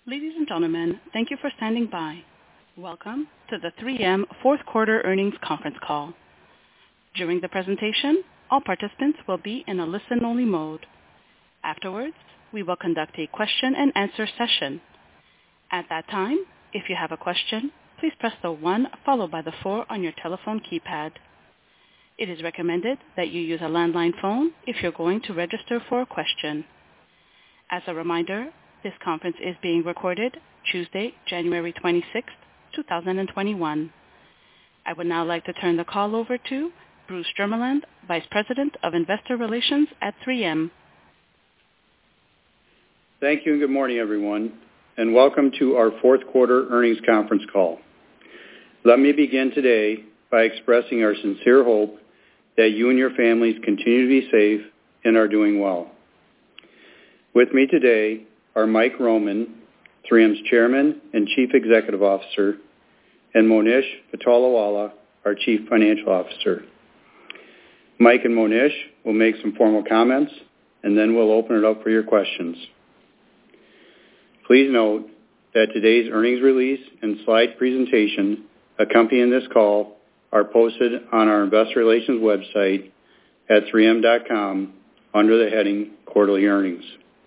Ladies and gentlemen, thank you for standing by. Welcome to the 3M fourth quarter earnings conference call. During the presentation, all participants will be in a listen-only mode. Afterwards, we will conduct a question-and-answer session. At that time, if you have a question, please press the 1 followed by the 4 on your telephone keypad. It is recommended that you use a landline phone if you're going to register for a question. As a reminder, this conference is being recorded Tuesday, January 26, 2021. I would now like to turn the call over to Bruce Jermeland, Vice President of Investor Relations at 3M. Thank you and good morning, everyone, and welcome to our fourth quarter earnings conference call. Let me begin today by expressing our sincere hope that you and your families continue to be safe and are doing well. With me today are Mike Roman, 3M's Chairman and Chief Executive Officer, and Monish Patolawala, our Chief Financial Officer. Mike and Monish will make some formal comments, and then we'll open it up for your questions. Please note that today's earnings release and slide presentation accompanying this call are posted on our Investor Relations website at 3m.com under the heading Quarterly Earnings.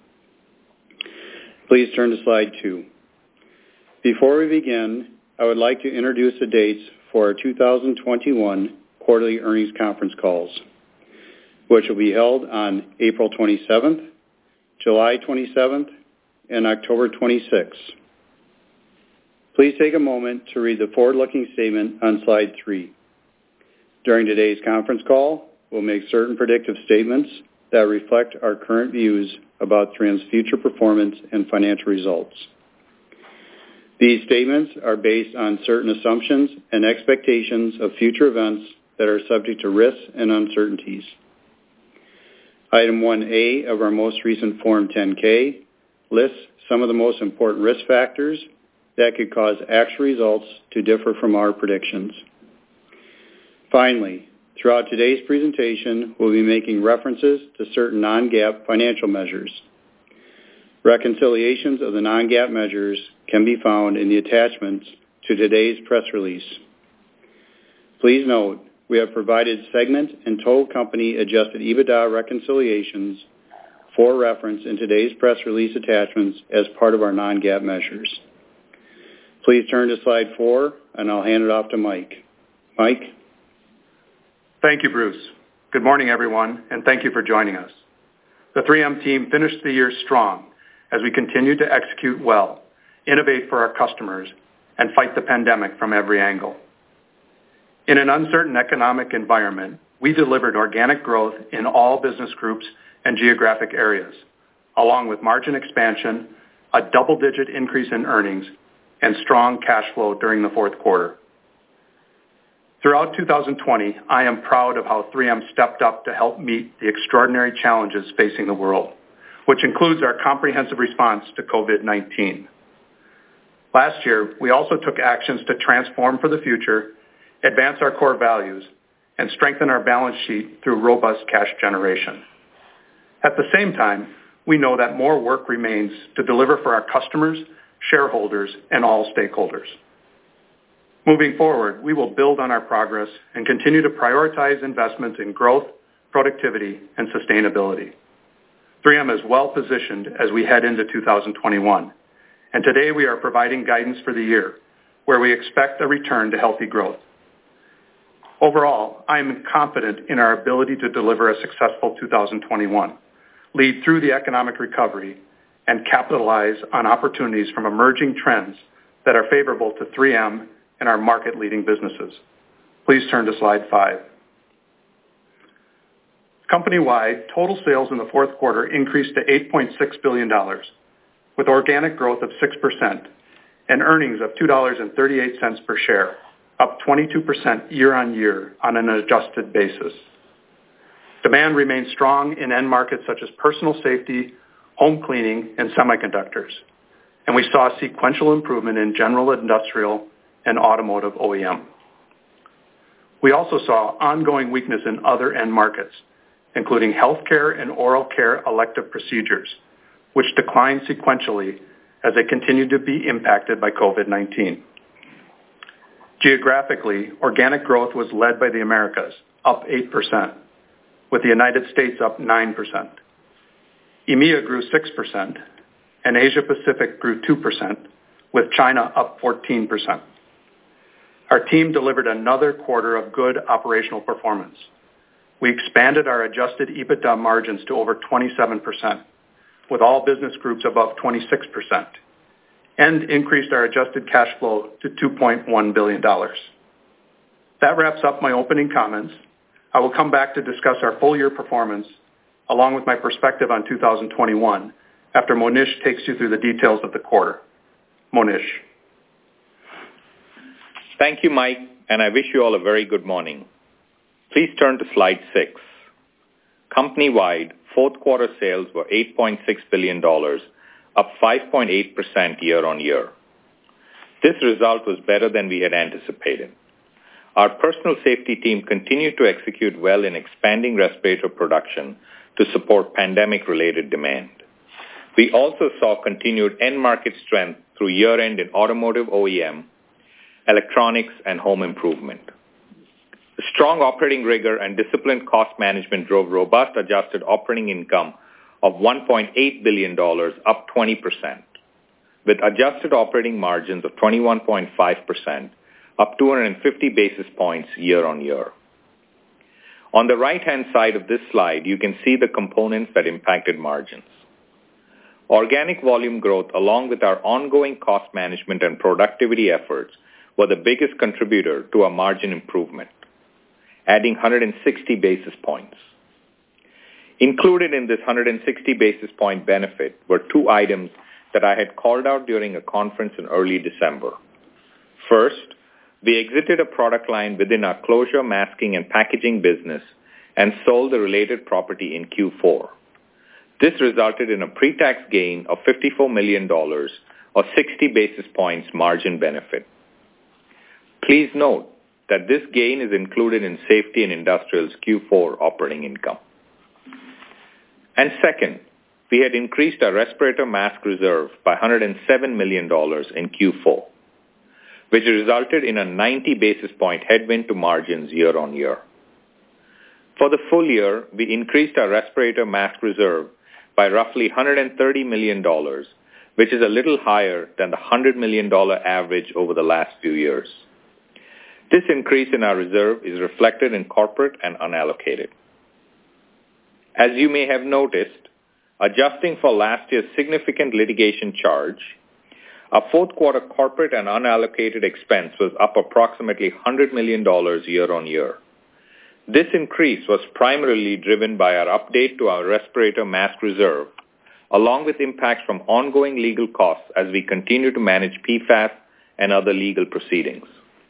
Please turn to slide 2. Before we begin, I would like to introduce the dates for our 2021 quarterly earnings conference calls, which will be held on April 27th, July 27th, and October 26th. Please take a moment to read the forward-looking statement on slide 3. During today's conference call, we'll make certain predictive statements that reflect our current views about 3M's future performance and financial results. These statements are based on certain assumptions and expectations of future events that are subject to risks and uncertainties. Item 1A of our most recent Form 10-K lists some of the most important risk factors that could cause actual results to differ from our predictions. Finally, throughout today's presentation, we'll be making references to certain non-GAAP financial measures. Reconciliations of the non-GAAP measures can be found in the attachments to today's press release. Please note, we have provided segment and total company adjusted EBITDA reconciliations for reference in today's press release attachments as part of our non-GAAP measures. Please turn to slide 4, and I'll hand it off to Mike. Mike? Thank you, Bruce. Good morning, everyone, and thank you for joining us. The 3M team finished the year strong as we continue to execute well, innovate for our customers, and fight the pandemic from every angle. In an uncertain economic environment, we delivered organic growth in all business groups and geographic areas, along with margin expansion, a double-digit increase in earnings, and strong cash flow during the fourth quarter. Throughout 2020, I am proud of how 3M stepped up to help meet the extraordinary challenges facing the world, which includes our comprehensive response to COVID-19. Last year, we also took actions to transform for the future, advance our core values, and strengthen our balance sheet through robust cash generation. At the same time, we know that more work remains to deliver for our customers, shareholders, and all stakeholders. Moving forward, we will build on our progress and continue to prioritize investments in growth, productivity, and sustainability. 3M is well positioned as we head into 2021, and today we are providing guidance for the year, where we expect a return to healthy growth. Overall, I am confident in our ability to deliver a successful 2021, lead through the economic recovery, and capitalize on opportunities from emerging trends that are favorable to 3M and our market-leading businesses. Please turn to slide 5. Company-wide, total sales in the fourth quarter increased to $8.6 billion, with organic growth of 6% and earnings of $2.38 per share, up 22% year-on-year on an adjusted basis. Demand remains strong in end markets such as personal safety, home cleaning, and semiconductors, and we saw sequential improvement in general industrial and automotive OEM. We also saw ongoing weakness in other end markets, including healthcare and oral care elective procedures, which declined sequentially as they continue to be impacted by COVID-19. Geographically, organic growth was led by the Americas, up 8%, with the United States up 9%. EMEA grew 6%, and Asia Pacific grew 2%, with China up 14%. Our team delivered another quarter of good operational performance. We expanded our adjusted EBITDA margins to over 27%, with all business groups above 26%, and increased our adjusted cash flow to $2.1 billion. That wraps up my opening comments. I will come back to discuss our full-year performance, along with my perspective on 2021, after Monish takes you through the details of the quarter. Monish. Thank you, Mike, and I wish you all a very good morning. Please turn to slide 6. Company-wide, fourth quarter sales were $8.6 billion, up 5.8% year-on-year. This result was better than we had anticipated. Our personal safety team continued to execute well in expanding respirator production to support pandemic-related demand. We also saw continued end-market strength through year-end in automotive OEM, electronics, and home improvement. Strong operating rigor and disciplined cost management drove robust adjusted operating income of $1.8 billion, up 20%, with adjusted operating margins of 21.5%, up 250 basis points year-on-year. On the right-hand side of this slide, you can see the components that impacted margins. Organic volume growth, along with our ongoing cost management and productivity efforts, were the biggest contributor to our margin improvement, adding 160 basis points. Included in this 160 basis point benefit were two items that I had called out during a conference in early December. First, we exited a product line within our closure, masking, and packaging business and sold the related property in Q4. This resulted in a pre-tax gain of $54 million, or 60 basis points margin benefit. Please note that this gain is included in Safety and Industrial's Q4 operating income. And second, we had increased our respirator mask reserve by $107 million in Q4, which resulted in a 90 basis point headwind to margins year-on-year. For the full year, we increased our respirator mask reserve by roughly $130 million, which is a little higher than the $100 million average over the last few years. This increase in our reserve is reflected in corporate and unallocated. As you may have noticed, adjusting for last year's significant litigation charge, our fourth quarter corporate and unallocated expense was up approximately $100 million year-on-year. This increase was primarily driven by our update to our respirator mask reserve, along with impacts from ongoing legal costs as we continue to manage PFAS and other legal proceedings.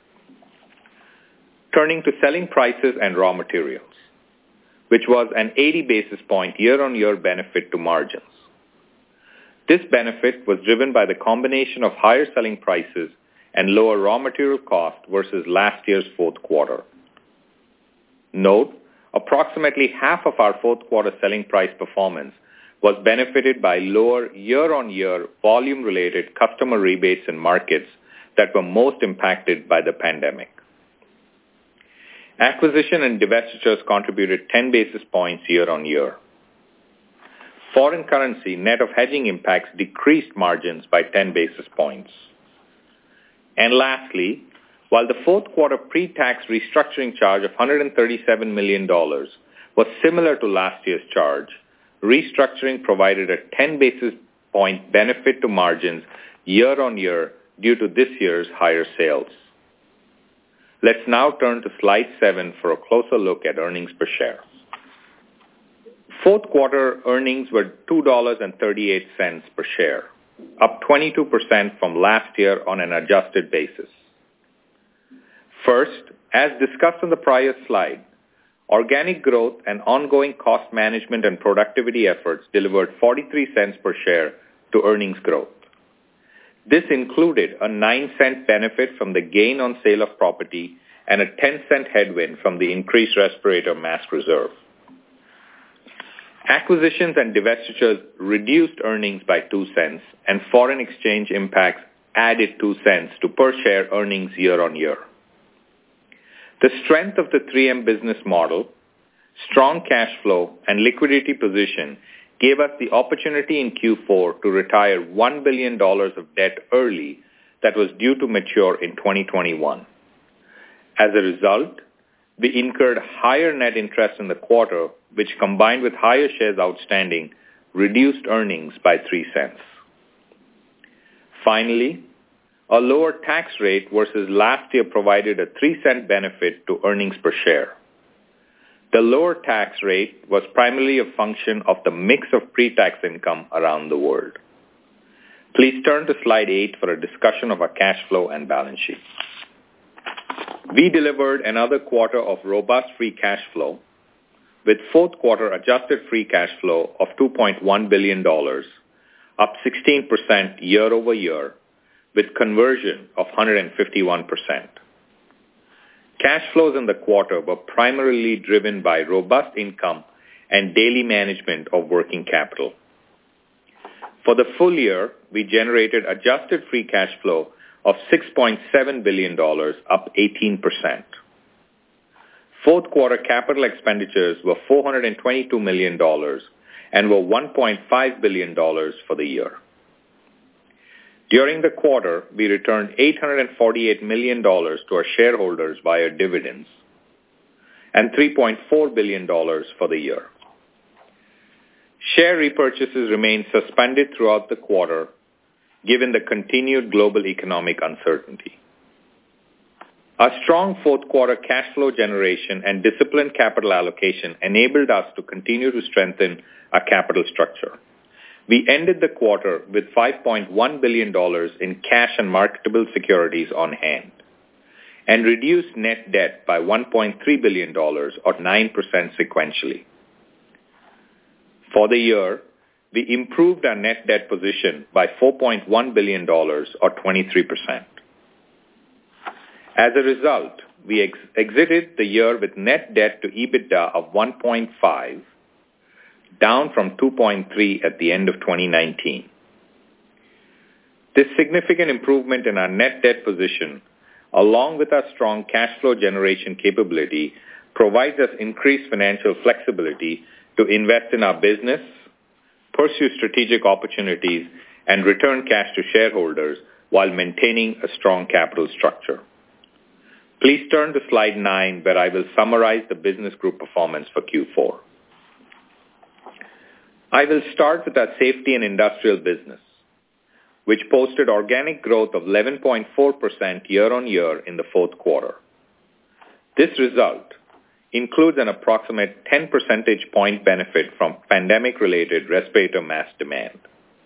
Turning to selling prices and raw materials, which was an 80 basis point year-on-year benefit to margins. This benefit was driven by the combination of higher selling prices and lower raw material cost versus last year's fourth quarter. Note, approximately half of our fourth quarter selling price performance was benefited by lower year-on-year volume-related customer rebates in markets that were most impacted by the pandemic. Acquisition and divestitures contributed 10 basis points year-on-year. Foreign currency net of hedging impacts decreased margins by 10 basis points. And lastly, while the fourth quarter pre-tax restructuring charge of $137 million was similar to last year's charge, restructuring provided a 10 basis point benefit to margins year-on-year due to this year's higher sales. Let's now turn to slide 7 for a closer look at earnings per share. Fourth quarter earnings were $2.38 per share, up 22% from last year on an adjusted basis. First, as discussed on the prior slide, organic growth and ongoing cost management and productivity efforts delivered 43 cents per share to earnings growth. This included a 9-cent benefit from the gain on sale of property and a 10-cent headwind from the increased respirator mask reserve. Acquisitions and divestitures reduced earnings by 2 cents, and foreign exchange impacts added 2 cents to per share earnings year on year. The strength of the 3M business model, strong cash flow, and liquidity position gave us the opportunity in Q4 to retire $1 billion of debt early that was due to mature in 2021. As a result, we incurred higher net interest in the quarter, which combined with higher shares outstanding, reduced earnings by 3 cents. Finally, a lower tax rate versus last year provided a 3-cent benefit to earnings per share. The lower tax rate was primarily a function of the mix of pre-tax income around the world. Please turn to slide 8 for a discussion of our cash flow and balance sheet. We delivered another quarter of robust free cash flow, with fourth quarter adjusted free cash flow of $2.1 billion, up 16% year over year, with conversion of 151%. Cash flows in the quarter were primarily driven by robust income and daily management of working capital. For the full year, we generated adjusted free cash flow of $6.7 billion, up 18%. Fourth quarter capital expenditures were $422 million and were $1.5 billion for the year. During the quarter, we returned $848 million to our shareholders via dividends and $3.4 billion for the year. Share repurchases remained suspended throughout the quarter, given the continued global economic uncertainty. Our strong fourth quarter cash flow generation and disciplined capital allocation enabled us to continue to strengthen our capital structure. We ended the quarter with $5.1 billion in cash and marketable securities on hand and reduced net debt by $1.3 billion or 9% sequentially. For the year, we improved our net debt position by $4.1 billion or 23%. As a result, we exited the year with net debt to EBITDA of 1.5, down from 2.3 at the end of 2019. This significant improvement in our net debt position, along with our strong cash flow generation capability, provides us increased financial flexibility to invest in our business, pursue strategic opportunities, and return cash to shareholders while maintaining a strong capital structure. Please turn to slide 9, where I will summarize the business group performance for Q4. I will start with our Safety and Industrial business, which posted organic growth of 11.4% year-on-year in the fourth quarter. This result includes an approximate 10 percentage point benefit from pandemic-related respirator mask demand.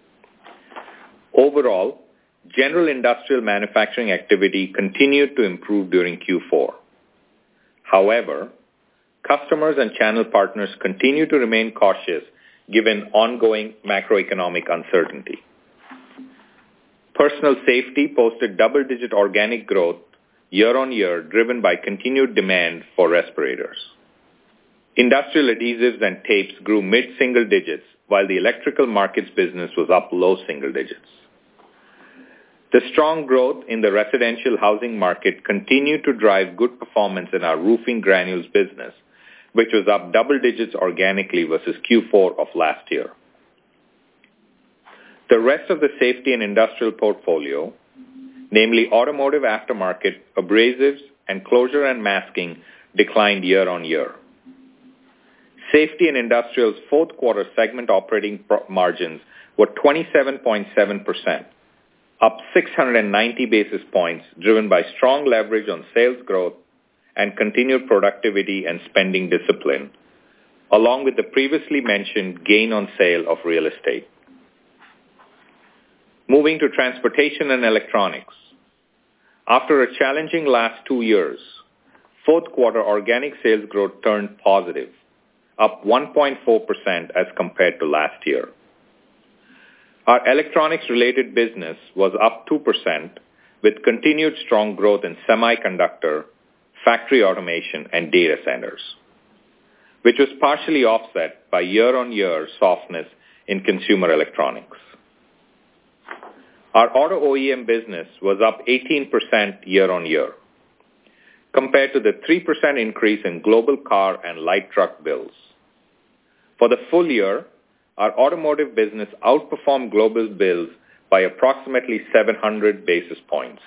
Overall, general industrial manufacturing activity continued to improve during Q4. However, customers and channel partners continue to remain cautious given ongoing macroeconomic uncertainty. Personal safety posted double-digit organic growth year-on-year, driven by continued demand for respirators. Industrial adhesives and tapes grew mid-single digits, while the electrical markets business was up low single digits. The strong growth in the residential housing market continued to drive good performance in our roofing granules business, which was up double digits organically versus Q4 of last year. The rest of the safety and industrial portfolio, namely automotive aftermarket, abrasives, and closure and masking, declined year-on-year. Safety and Industrial's fourth quarter segment operating margins were 27.7%, up 690 basis points, driven by strong leverage on sales growth and continued productivity and spending discipline, along with the previously mentioned gain on sale of real estate. Moving to Transportation and Electronics. After a challenging last 2 years, fourth quarter organic sales growth turned positive, up 1.4% as compared to last year. Our electronics-related business was up 2%, with continued strong growth in semiconductor, factory automation, and data centers. which was partially offset by year-on-year softness in consumer electronics. Our auto OEM business was up 18% year-on-year, compared to the 3% increase in global car and light truck builds. For the full year, our automotive business outperformed global builds by approximately 700 basis points.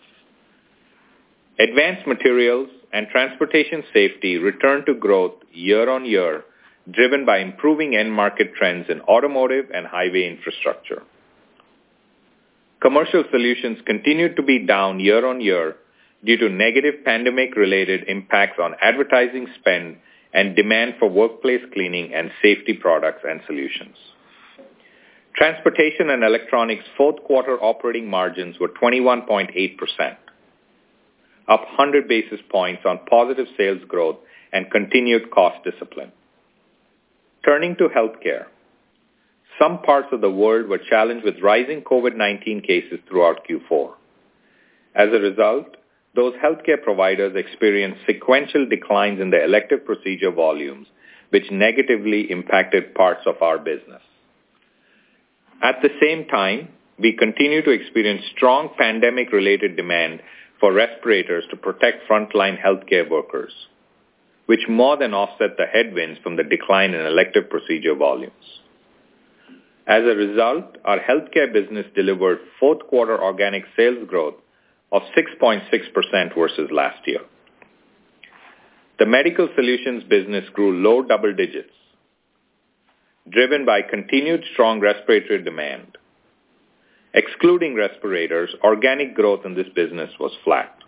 Advanced materials and transportation safety returned to growth year-on-year, driven by improving end market trends in automotive and highway infrastructure. Commercial solutions continued to be down year-on-year due to negative pandemic-related impacts on advertising spend and demand for workplace cleaning and safety products and solutions. Transportation and electronics fourth quarter operating margins were 21.8%, up 100 basis points on positive sales growth and continued cost discipline. Turning to healthcare, some parts of the world were challenged with rising COVID-19 cases throughout Q4. As a result, those healthcare providers experienced sequential declines in the elective procedure volumes, which negatively impacted parts of our business. At the same time, we continue to experience strong pandemic-related demand for respirators to protect frontline healthcare workers, which more than offset the headwinds from the decline in elective procedure volumes. As a result, our healthcare business delivered fourth quarter organic sales growth of 6.6% versus last year. The medical solutions business grew low double digits, driven by continued strong respiratory demand. Excluding respirators, organic growth in this business was flat.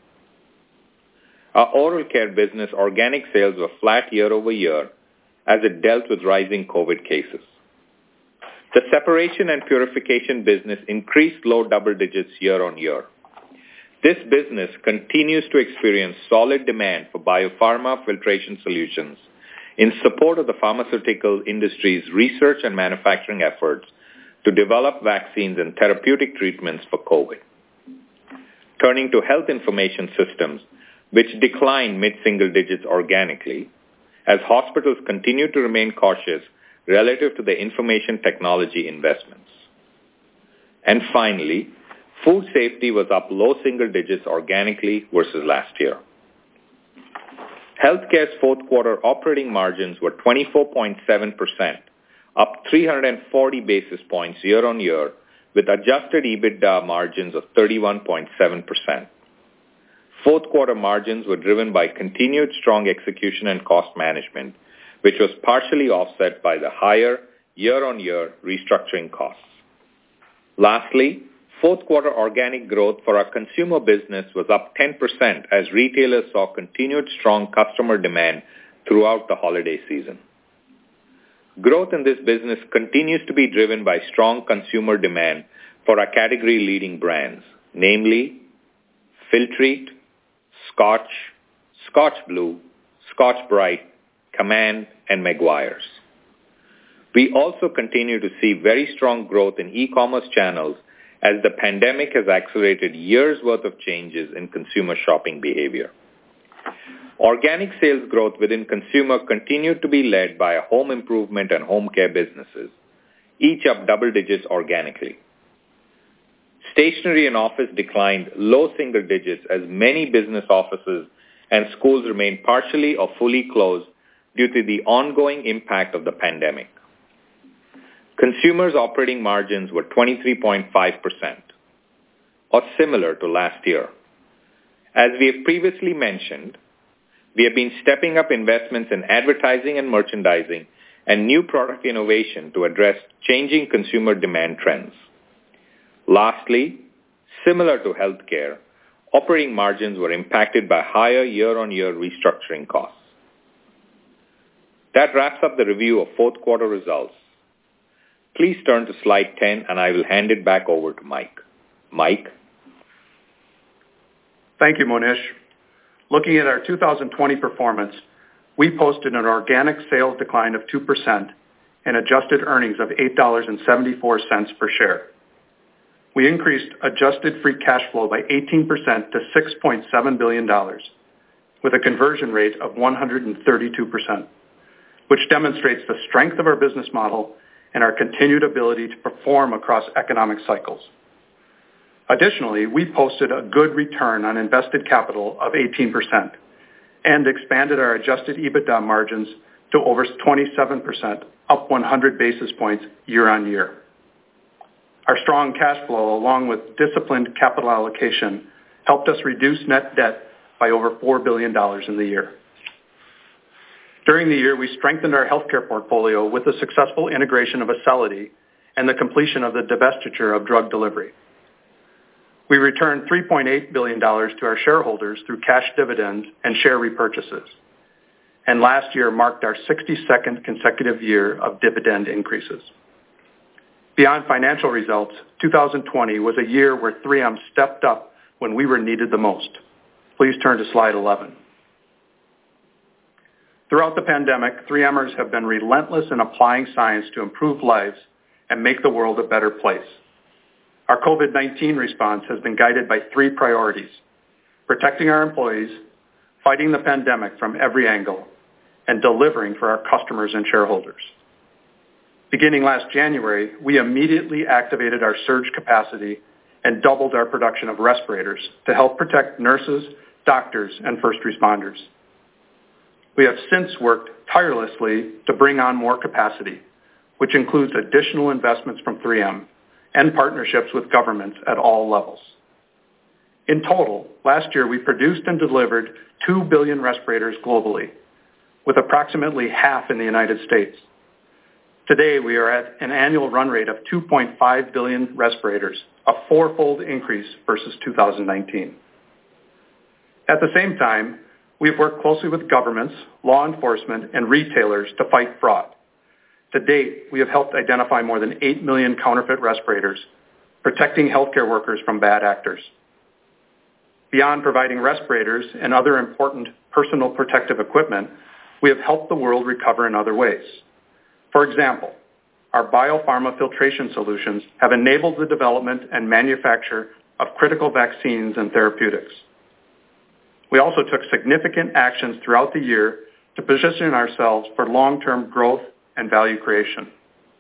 Our oral care business organic sales were flat year-over-year as it dealt with rising COVID cases. The separation and purification business increased low double digits year-on-year. This business continues to experience solid demand for biopharma filtration solutions in support of the pharmaceutical industry's research and manufacturing efforts to develop vaccines and therapeutic treatments for COVID. Turning to health information systems, which declined mid-single digits organically, as hospitals continue to remain cautious relative to the information technology investments. And finally, food safety was up low single digits organically versus last year. Healthcare's fourth quarter operating margins were 24.7%, up 340 basis points year-on-year, with adjusted EBITDA margins of 31.7%. Fourth quarter margins were driven by continued strong execution and cost management, which was partially offset by the higher year-on-year restructuring costs. Lastly, fourth quarter organic growth for our consumer business was up 10% as retailers saw continued strong customer demand throughout the holiday season. Growth in this business continues to be driven by strong consumer demand for our category-leading brands, namely Filtrete, Scotch, Scotch Blue, Scotch-Brite, Command, and Meguiar's. We also continue to see very strong growth in e-commerce channels as the pandemic has accelerated years' worth of changes in consumer shopping behavior. Organic sales growth within consumer continued to be led by our home improvement and home care businesses, each up double digits organically. Stationery and office declined low single digits as many business offices and schools remained partially or fully closed due to the ongoing impact of the pandemic. Consumers' operating margins were 23.5%, or similar to last year. As we have previously mentioned, we have been stepping up investments in advertising and merchandising and new product innovation to address changing consumer demand trends. Lastly, similar to healthcare, operating margins were impacted by higher year-on-year restructuring costs. That wraps up the review of fourth quarter results. Please turn to slide 10 and I will hand it back over to Mike. Mike? Thank you, Monish. Looking at our 2020 performance, we posted an organic sales decline of 2% and adjusted earnings of $8.74 per share. We increased adjusted free cash flow by 18% to $6.7 billion, with a conversion rate of 132%. which demonstrates the strength of our business model and our continued ability to perform across economic cycles. Additionally, we posted a good return on invested capital of 18% and expanded our adjusted EBITDA margins to over 27%, up 100 basis points year on year. Our strong cash flow, along with disciplined capital allocation, helped us reduce net debt by over $4 billion in the year. During the year, we strengthened our healthcare portfolio with the successful integration of Acelity and the completion of the divestiture of drug delivery. We returned $3.8 billion to our shareholders through cash dividends and share repurchases. And last year marked our 62nd consecutive year of dividend increases. Beyond financial results, 2020 was a year where 3M stepped up when we were needed the most. Please turn to slide 11. Throughout the pandemic, 3Mers have been relentless in applying science to improve lives and make the world a better place. Our COVID-19 response has been guided by three priorities: protecting our employees, fighting the pandemic from every angle, and delivering for our customers and shareholders. Beginning last January, we immediately activated our surge capacity and doubled our production of respirators to help protect nurses, doctors, and first responders. We have since worked tirelessly to bring on more capacity, which includes additional investments from 3M and partnerships with governments at all levels. In total, last year we produced and delivered 2 billion respirators globally, with approximately half in the United States. Today, we are at an annual run rate of 2.5 billion respirators, a fourfold increase versus 2019. At the same time, we've worked closely with governments, law enforcement, and retailers to fight fraud. To date, we have helped identify more than 8 million counterfeit respirators, protecting healthcare workers from bad actors. Beyond providing respirators and other important personal protective equipment, we have helped the world recover in other ways. For example, our biopharma filtration solutions have enabled the development and manufacture of critical vaccines and therapeutics. We also took significant actions throughout the year to position ourselves for long-term growth and value creation.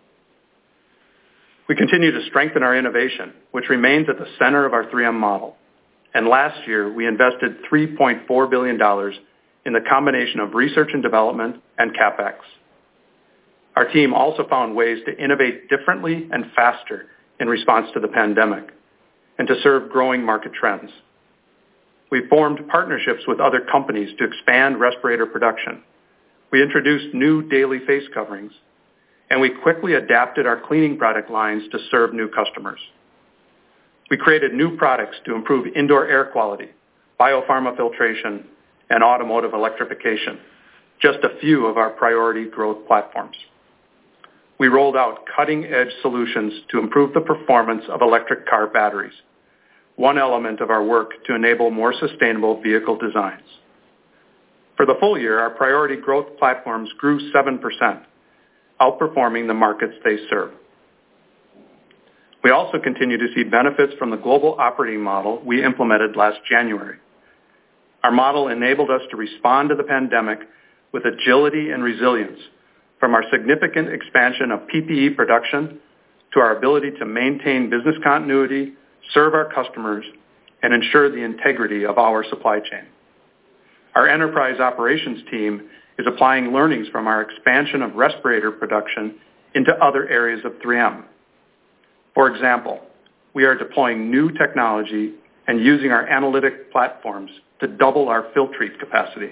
We continue to strengthen our innovation, which remains at the center of our 3M model. And last year, we invested $3.4 billion in the combination of research and development and CapEx. Our team also found ways to innovate differently and faster in response to the pandemic and to serve growing market trends. We formed partnerships with other companies to expand respirator production. We introduced new daily face coverings, and we quickly adapted our cleaning product lines to serve new customers. We created new products to improve indoor air quality, biopharma filtration, and automotive electrification, just a few of our priority growth platforms. We rolled out cutting-edge solutions to improve the performance of electric car batteries, one element of our work to enable more sustainable vehicle designs. For the full year, our priority growth platforms grew 7%, outperforming the markets they serve. We also continue to see benefits from the global operating model we implemented last January. Our model enabled us to respond to the pandemic with agility and resilience, from our significant expansion of PPE production to our ability to maintain business continuity, serve our customers, and ensure the integrity of our supply chain. Our enterprise operations team is applying learnings from our expansion of respirator production into other areas of 3M. For example, we are deploying new technology and using our analytic platforms to double our Filtrete capacity.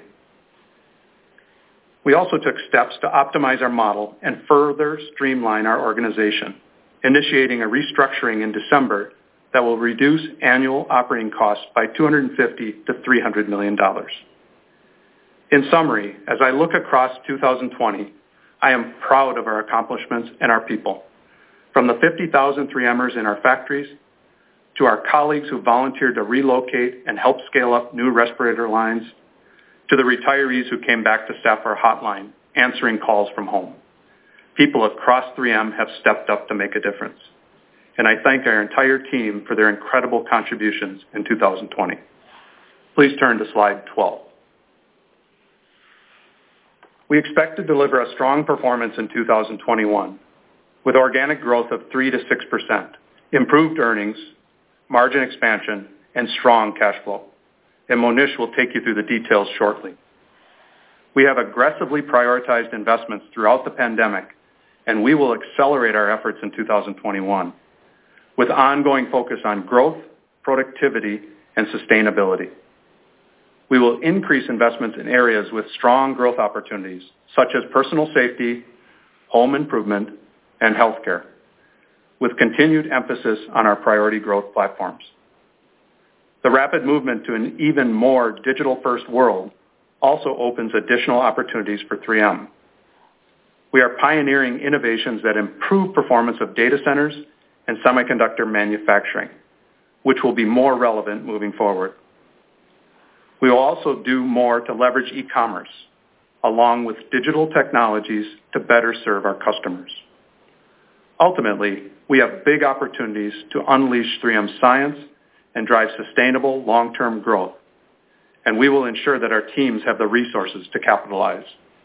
We also took steps to optimize our model and further streamline our organization, initiating a restructuring in December that will reduce annual operating costs by $250 to $300 million. In summary, as I look across 2020, I am proud of our accomplishments and our people. From the 50,000 3Mers in our factories, to our colleagues who volunteered to relocate and help scale up new respirator lines, to the retirees who came back to staff our hotline, answering calls from home. People across 3M have stepped up to make a difference. And I thank our entire team for their incredible contributions in 2020. Please turn to slide 12. We expect to deliver a strong performance in 2021 with organic growth of 3 to 6%, improved earnings, margin expansion, and strong cash flow. And Monish will take you through the details shortly. We have aggressively prioritized investments throughout the pandemic, and we will accelerate our efforts in 2021 with ongoing focus on growth, productivity, and sustainability. We will increase investments in areas with strong growth opportunities, such as personal safety, home improvement, and healthcare, with continued emphasis on our priority growth platforms. The rapid movement to an even more digital-first world also opens additional opportunities for 3M. We are pioneering innovations that improve performance of data centers and semiconductor manufacturing, which will be more relevant moving forward. We will also do more to leverage e-commerce, along with digital technologies to better serve our customers. Ultimately, we have big opportunities to unleash 3M science and drive sustainable long-term growth, and we will ensure that our teams have the resources to capitalize.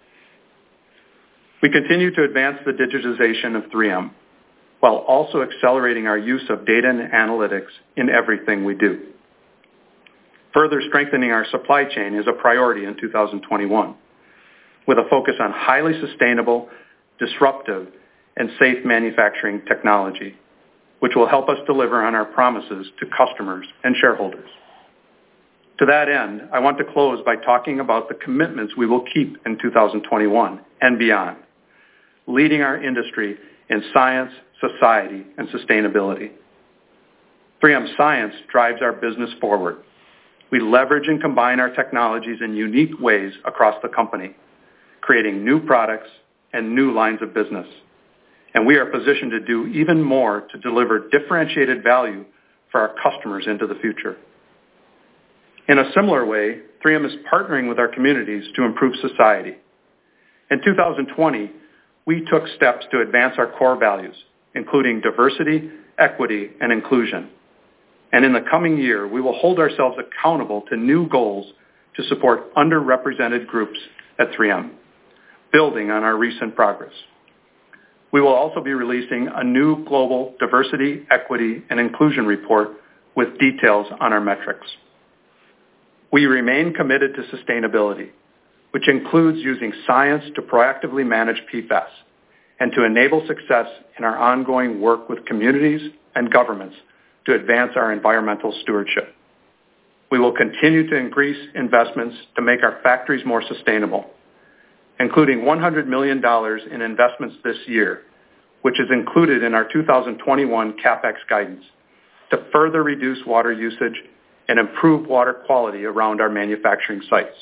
We continue to advance the digitization of 3M while also accelerating our use of data and analytics in everything we do. Further strengthening our supply chain is a priority in 2021, with a focus on highly sustainable, disruptive, and safe manufacturing technology, which will help us deliver on our promises to customers and shareholders. To that end, I want to close by talking about the commitments we will keep in 2021 and beyond, leading our industry in science, society, and sustainability. 3M Science drives our business forward. We leverage and combine our technologies in unique ways across the company, creating new products and new lines of business. And we are positioned to do even more to deliver differentiated value for our customers into the future. In a similar way, 3M is partnering with our communities to improve society. In 2020, we took steps to advance our core values, including diversity, equity, and inclusion. And in the coming year, we will hold ourselves accountable to new goals to support underrepresented groups at 3M, building on our recent progress. We will also be releasing a new global diversity, equity, and inclusion report with details on our metrics. We remain committed to sustainability, which includes using science to proactively manage PFAS and to enable success in our ongoing work with communities and governments to advance our environmental stewardship. We will continue to increase investments to make our factories more sustainable, including $100 million in investments this year, which is included in our 2021 CapEx guidance, to further reduce water usage and improve water quality around our manufacturing sites.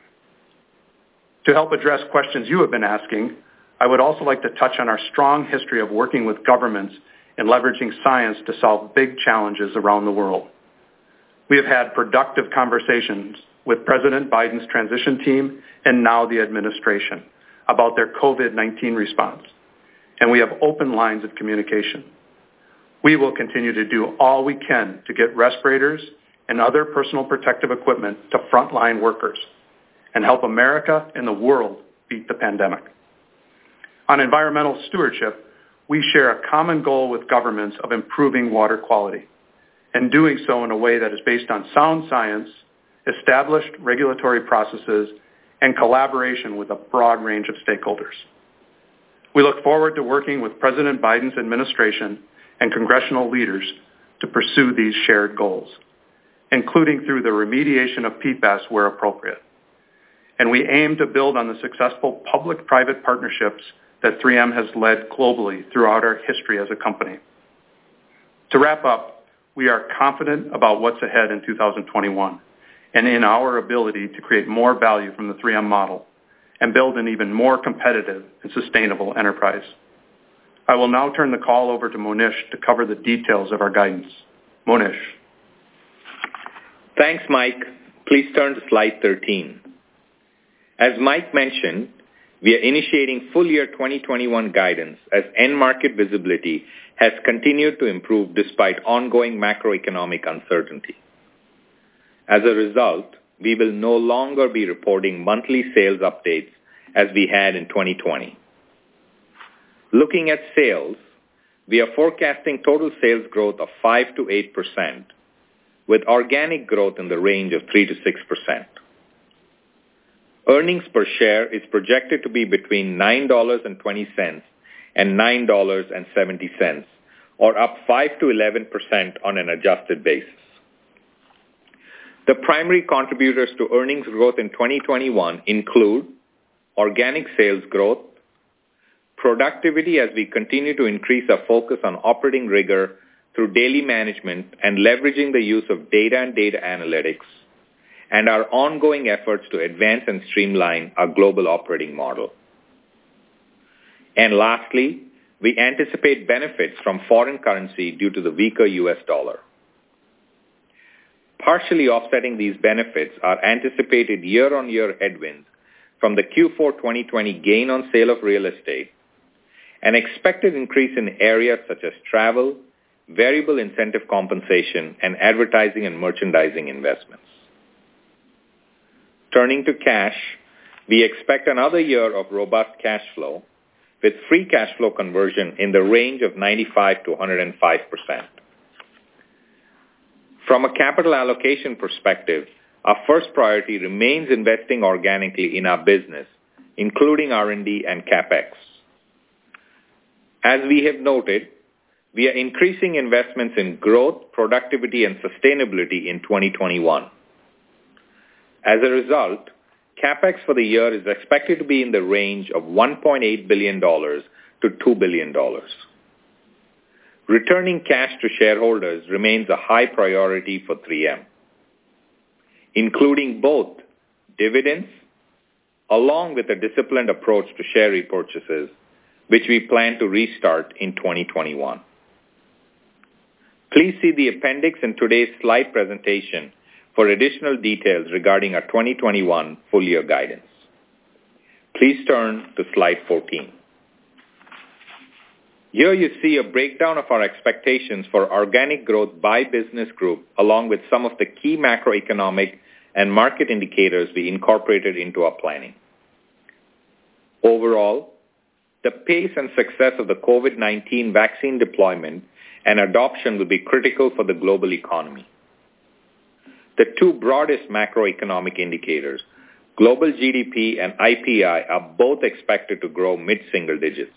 To help address questions you have been asking, I would also like to touch on our strong history of working with governments and leveraging science to solve big challenges around the world. We have had productive conversations with President Biden's transition team and now the administration about their COVID-19 response, and we have open lines of communication. We will continue to do all we can to get respirators and other personal protective equipment to frontline workers and help America and the world beat the pandemic. On environmental stewardship, we share a common goal with governments of improving water quality and doing so in a way that is based on sound science, established regulatory processes, and collaboration with a broad range of stakeholders. We look forward to working with President Biden's administration and congressional leaders to pursue these shared goals, including through the remediation of PFAS where appropriate. And we aim to build on the successful public-private partnerships that 3M has led globally throughout our history as a company. To wrap up, we are confident about what's ahead in 2021 and in our ability to create more value from the 3M model and build an even more competitive and sustainable enterprise. I will now turn the call over to Monish to cover the details of our guidance. Monish. Thanks, Mike. Please turn to slide 13. As Mike mentioned, we are initiating full year 2021 guidance as end market visibility has continued to improve despite ongoing macroeconomic uncertainty. As a result, we will no longer be reporting monthly sales updates as we had in 2020. Looking at sales, we are forecasting total sales growth of 5 to 8%, with organic growth in the range of 3 to 6%. Earnings per share is projected to be between $9.20 and $9.70, or up 5 to 11% on an adjusted basis. The primary contributors to earnings growth in 2021 include organic sales growth, productivity as we continue to increase our focus on operating rigor through daily management and leveraging the use of data and data analytics, and our ongoing efforts to advance and streamline our global operating model. And lastly, we anticipate benefits from foreign currency due to the weaker U.S. dollar. Partially offsetting these benefits are anticipated year-on-year headwinds from the Q4 2020 gain on sale of real estate, an expected increase in areas such as travel, variable incentive compensation, and advertising and merchandising investments. Turning to cash, we expect another year of robust cash flow, with free cash flow conversion in the range of 95 to 105%. From a capital allocation perspective, our first priority remains investing organically in our business, including R&D and CapEx. As we have noted, we are increasing investments in growth, productivity, and sustainability in 2021. As a result, CapEx for the year is expected to be in the range of $1.8 billion to $2 billion. Returning cash to shareholders remains a high priority for 3M, including both dividends along with a disciplined approach to share repurchases, which we plan to restart in 2021. Please see the appendix in today's slide presentation for additional details regarding our 2021 full-year guidance. Please turn to slide 14. Here you see a breakdown of our expectations for organic growth by business group, along with some of the key macroeconomic and market indicators we incorporated into our planning. Overall, the pace and success of the COVID-19 vaccine deployment and adoption will be critical for the global economy. The two broadest macroeconomic indicators, global GDP and IPI, are both expected to grow mid-single digits.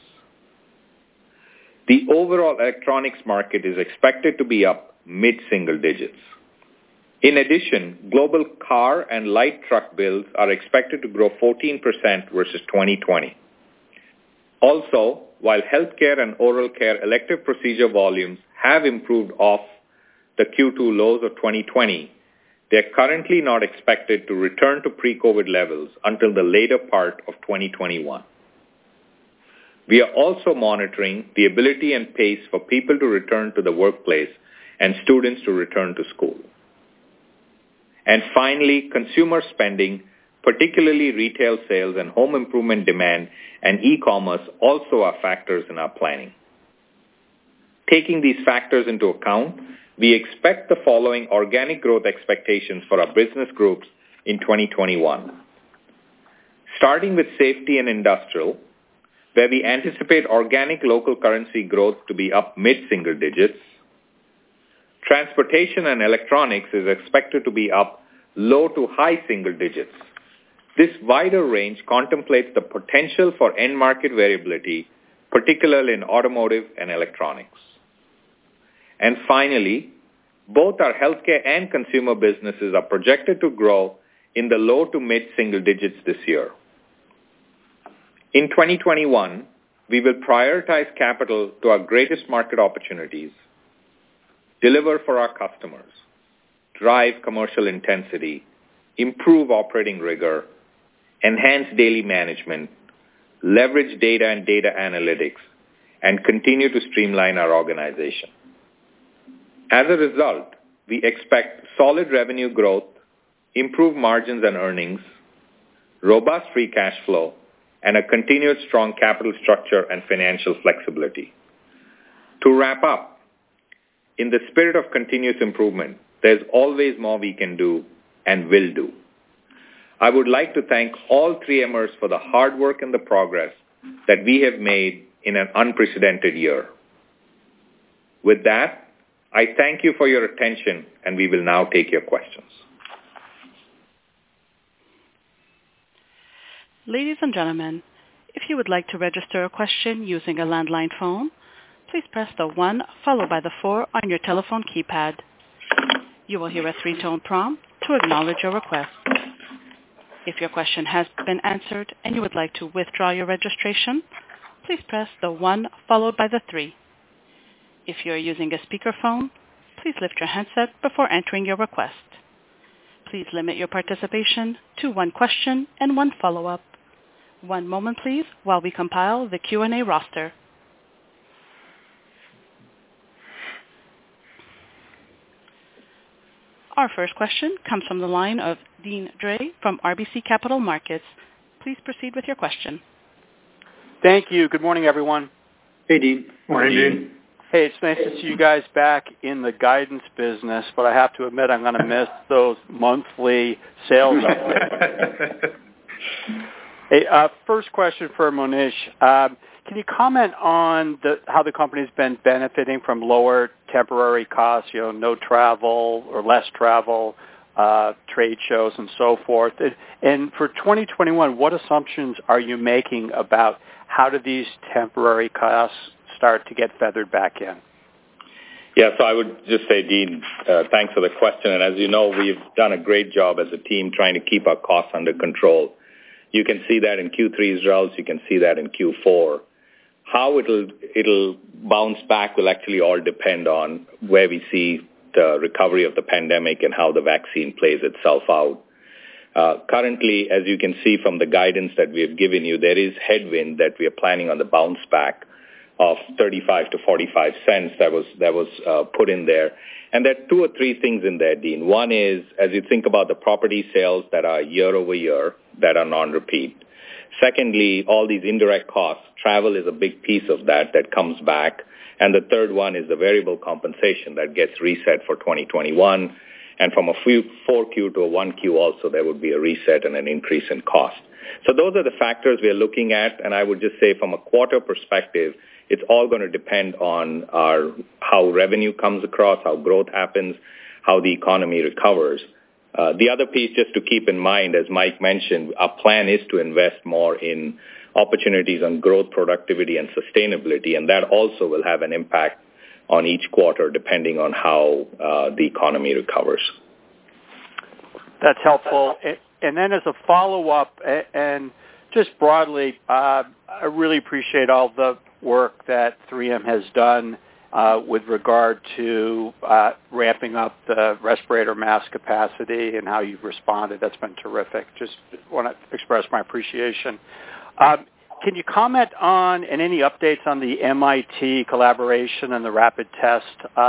The overall electronics market is expected to be up mid-single digits. In addition, global car and light truck builds are expected to grow 14% versus 2020. Also, while healthcare and oral care elective procedure volumes have improved off the Q2 lows of 2020, they are currently not expected to return to pre-COVID levels until the later part of 2021. We are also monitoring the ability and pace for people to return to the workplace and students to return to school. And finally, consumer spending, particularly retail sales and home improvement demand and e-commerce, also are factors in our planning. Taking these factors into account, we expect the following organic growth expectations for our business groups in 2021. Starting with Safety and Industrial, where we anticipate organic local currency growth to be up mid-single digits. Transportation and Electronics is expected to be up low to high single digits. This wider range contemplates the potential for end market variability, particularly in automotive and electronics. And finally, both our healthcare and consumer businesses are projected to grow in the low to mid-single digits this year. In 2021, we will prioritize capital to our greatest market opportunities, deliver for our customers, drive commercial intensity, improve operating rigor, enhance daily management, leverage data and data analytics, and continue to streamline our organization. As a result, we expect solid revenue growth, improved margins and earnings, robust free cash flow, and a continued strong capital structure and financial flexibility. To wrap up, in the spirit of continuous improvement, there's always more we can do and will do. I would like to thank all 3Mers for the hard work and the progress that we have made in an unprecedented year. With that, I thank you for your attention, and we will now take your questions. Ladies and gentlemen, if you would like to register a question using a landline phone, please press the 1 followed by the 4 on your telephone keypad. You will hear a 3-tone prompt to acknowledge your request. If your question has been answered and you would like to withdraw your registration, please press the 1 followed by the 3. If you are using a speakerphone, please lift your handset before entering your request. Please limit your participation to 1 question and 1 follow-up. 1 moment, please, while we compile the Q&A roster. Our first question comes from the line of Deane Dray from RBC Capital Markets. Please proceed with your question. Thank you. Good morning, everyone. Hey, Dean. Morning, Dean. Hey, it's nice to see you guys back in the guidance business, but I have to admit I'm going to miss those monthly sales updates. Hey, first question for Monish. Can you comment on how the company's been benefiting from lower temporary costs, no travel or less travel, trade shows and so forth? And for 2021, what assumptions are you making about how do these temporary costs start to get feathered back in? Yeah, so I would just say, Dean, thanks for the question. And as you know, we've done a great job as a team trying to keep our costs under control. You can see that in Q3's results. You can see that in Q4. How it'll bounce back will actually all depend on where we see the recovery of the pandemic and how the vaccine plays itself out. Currently, as you can see from the guidance that we have given you, there is headwind that we are planning on the bounce back of 35 to 45 cents that was put in there. And there are 2 or 3 things in there, Dean. One is, as you think about the property sales that are year over year that are non-repeat. Secondly, all these indirect costs. Travel is a big piece of that comes back. And the third one is the variable compensation that gets reset for 2021. And from a 4Q to a 1Q also, there would be a reset and an increase in cost. So those are the factors we are looking at. And I would just say from a quarter perspective, it's all going to depend on how revenue comes across, how growth happens, how the economy recovers. The other piece, just to keep in mind, as Mike mentioned, our plan is to invest more in opportunities on growth, productivity, and sustainability, and that also will have an impact on each quarter depending on how the economy recovers. That's helpful. And then as a follow-up, and just broadly, I really appreciate all the work that 3M has done with regard to ramping up the respirator mask capacity and how you've responded. That's been terrific. Just want to express my appreciation. Can you comment on and any updates on the MIT collaboration and the rapid test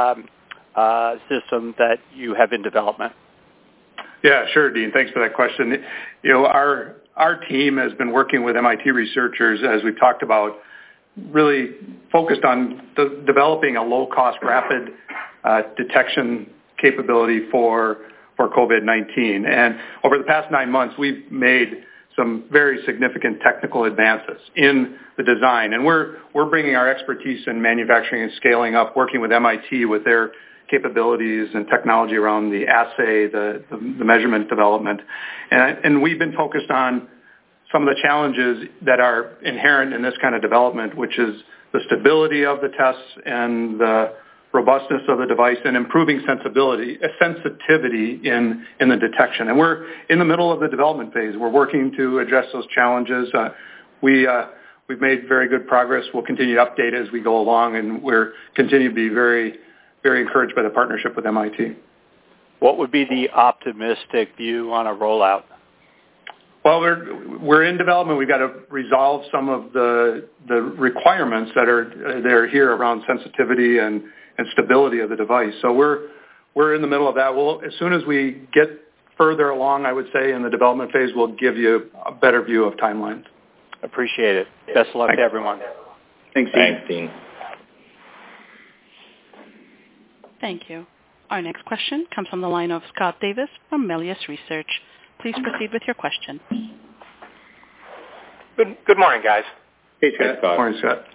system that you have in development? Yeah, sure, Dean. Thanks for that question. Our team has been working with MIT researchers, as we've talked about, really focused on developing a low-cost rapid detection capability for COVID-19. And over the past 9 months, we've made some very significant technical advances in the design. And we're bringing our expertise in manufacturing and scaling up, working with MIT with their capabilities and technology around the assay, the measurement development. And we've been focused on some of the challenges that are inherent in this kind of development, which is the stability of the tests and the robustness of the device and improving sensitivity in the detection. And we're in the middle of the development phase. We're working to address those challenges. We've made very good progress. We'll continue to update as we go along, and we're continue to be very, very encouraged by the partnership with MIT. What would be the optimistic view on a rollout? Well, we're in development. We've got to resolve some of the requirements that are here around sensitivity and stability of the device. So we're in the middle of that. As soon as we get further along, I would say, in the development phase, we'll give you a better view of timelines. Appreciate it. Best of luck to everyone. Thanks, Dean. Thanks, Dean. Thank you. Our next question comes from the line of Scott Davis from Melius Research. Please proceed with your question. Good morning, guys. Hey, Scott. Good morning, Scott.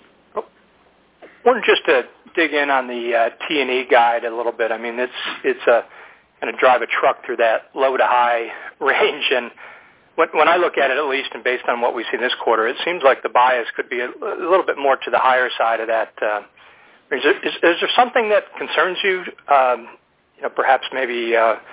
Wanted just to dig in on the T&E guide a little bit. I mean, it's a kind of drive a truck through that low to high range, and when I look at it, at least, and based on what we see this quarter, it seems like the bias could be a little bit more to the higher side of that. Is there something that concerns you? Perhaps maybe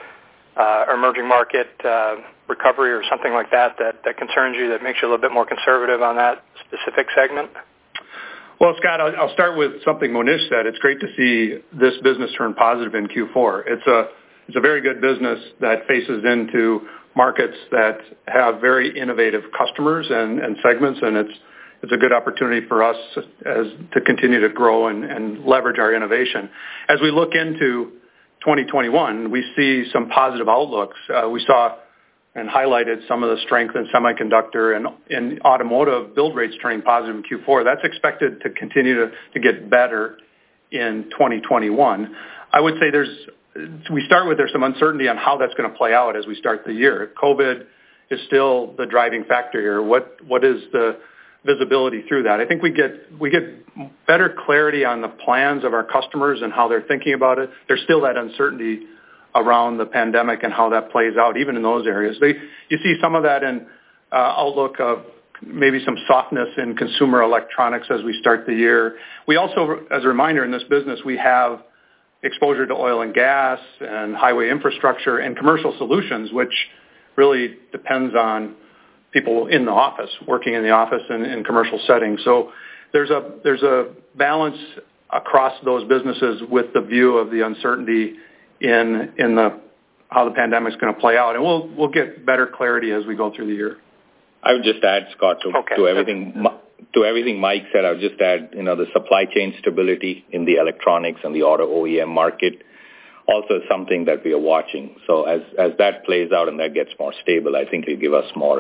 emerging market recovery or something like that concerns you, that makes you a little bit more conservative on that specific segment? Well, Scott, I'll start with something Monish said. It's great to see this business turn positive in Q4. It's a very good business that faces into markets that have very innovative customers and segments, and it's a good opportunity for us to continue to grow and leverage our innovation. As we look into 2021, we see some positive outlooks. We saw and highlighted some of the strength in semiconductor and in automotive build rates turning positive in Q4. That's expected to continue to get better in 2021. I would say there's some uncertainty on how that's going to play out as we start the year. COVID is still the driving factor here. What is the visibility through that? I think we get better clarity on the plans of our customers and how they're thinking about it. There's still that uncertainty around the pandemic and how that plays out, even in those areas. You see some of that in outlook of maybe some softness in consumer electronics as we start the year. We also, as a reminder, in this business, we have exposure to oil and gas and highway infrastructure and commercial solutions, which really depends on people in the office, working in the office and in commercial settings. So there's a balance across those businesses with the view of the uncertainty in how the pandemic is going to play out, and we'll get better clarity as we go through the year. I would just add, Scott, to everything Mike said. I would just add, the supply chain stability in the electronics and the auto OEM market also something that we are watching. So as that plays out and that gets more stable, I think it'll give us more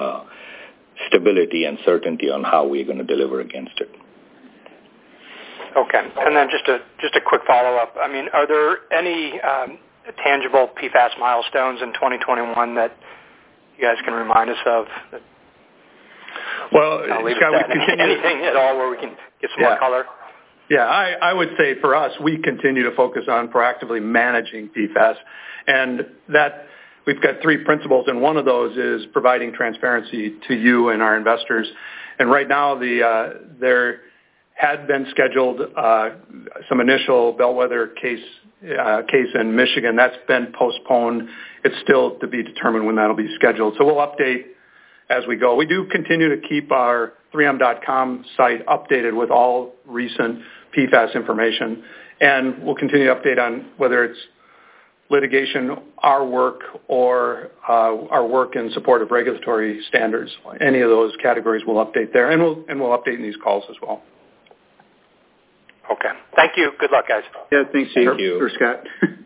stability and certainty on how we're going to deliver against it. Okay. And then just a quick follow-up. I mean, are there any tangible PFAS milestones in 2021 that you guys can remind us of? Well, Scott, we continue anything at all where we can get some more color? Yeah, I would say for us, we continue to focus on proactively managing PFAS, and that we've got three principles, and one of those is providing transparency to you and our investors. And right now, there had been scheduled some initial bellwether case in Michigan. That's been postponed. It's still to be determined when that'll be scheduled. So we'll update as we go. We do continue to keep our 3M.com site updated with all recent PFAS information, and we'll continue to update on whether it's litigation, our work, or our work in support of regulatory standards. Any of those categories we'll update there, and we'll update in these calls as well. Okay. Thank you. Good luck, guys. Yeah, thanks, Steve. Thank you. Or Scott.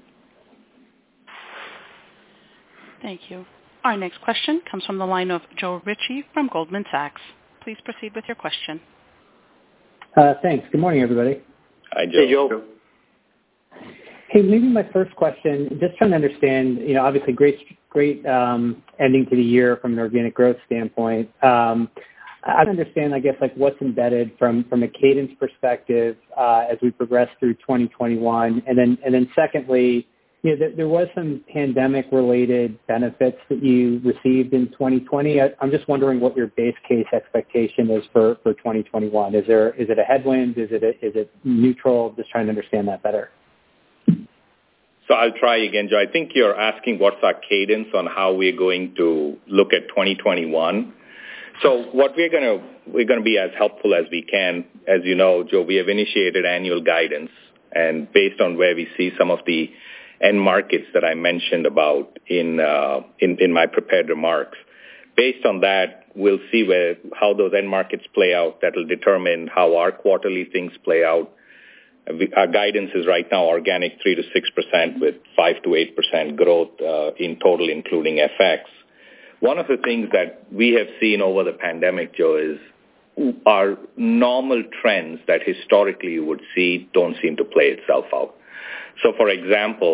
Thank you. Our next question comes from the line of Joe Ritchie from Goldman Sachs. Please proceed with your question. Thanks. Good morning, everybody. Hi, Joe. Hey, Joe. Hey, maybe my first question, just trying to understand, obviously great ending to the year from an organic growth standpoint. I understand, I guess, like what's embedded from a cadence perspective as we progress through 2021, and then secondly, there was some pandemic-related benefits that you received in 2020. I'm just wondering what your base case expectation is for 2021. Is it a headwind? Is it neutral? Just trying to understand that better. So I'll try again, Joe. I think you're asking what's our cadence on how we're going to look at 2021. So what we're going to be as helpful as we can. As you know, Joe, we have initiated annual guidance, and based on where we see some of the end markets that I mentioned about in my prepared remarks, based on that, we'll see how those end markets play out. That will determine how our quarterly things play out. Our guidance is right now organic 3 to 6% with 5 to 8% growth in total, including FX. One of the things that we have seen over the pandemic, Joe, is our normal trends that historically you would see don't seem to play itself out. So, for example,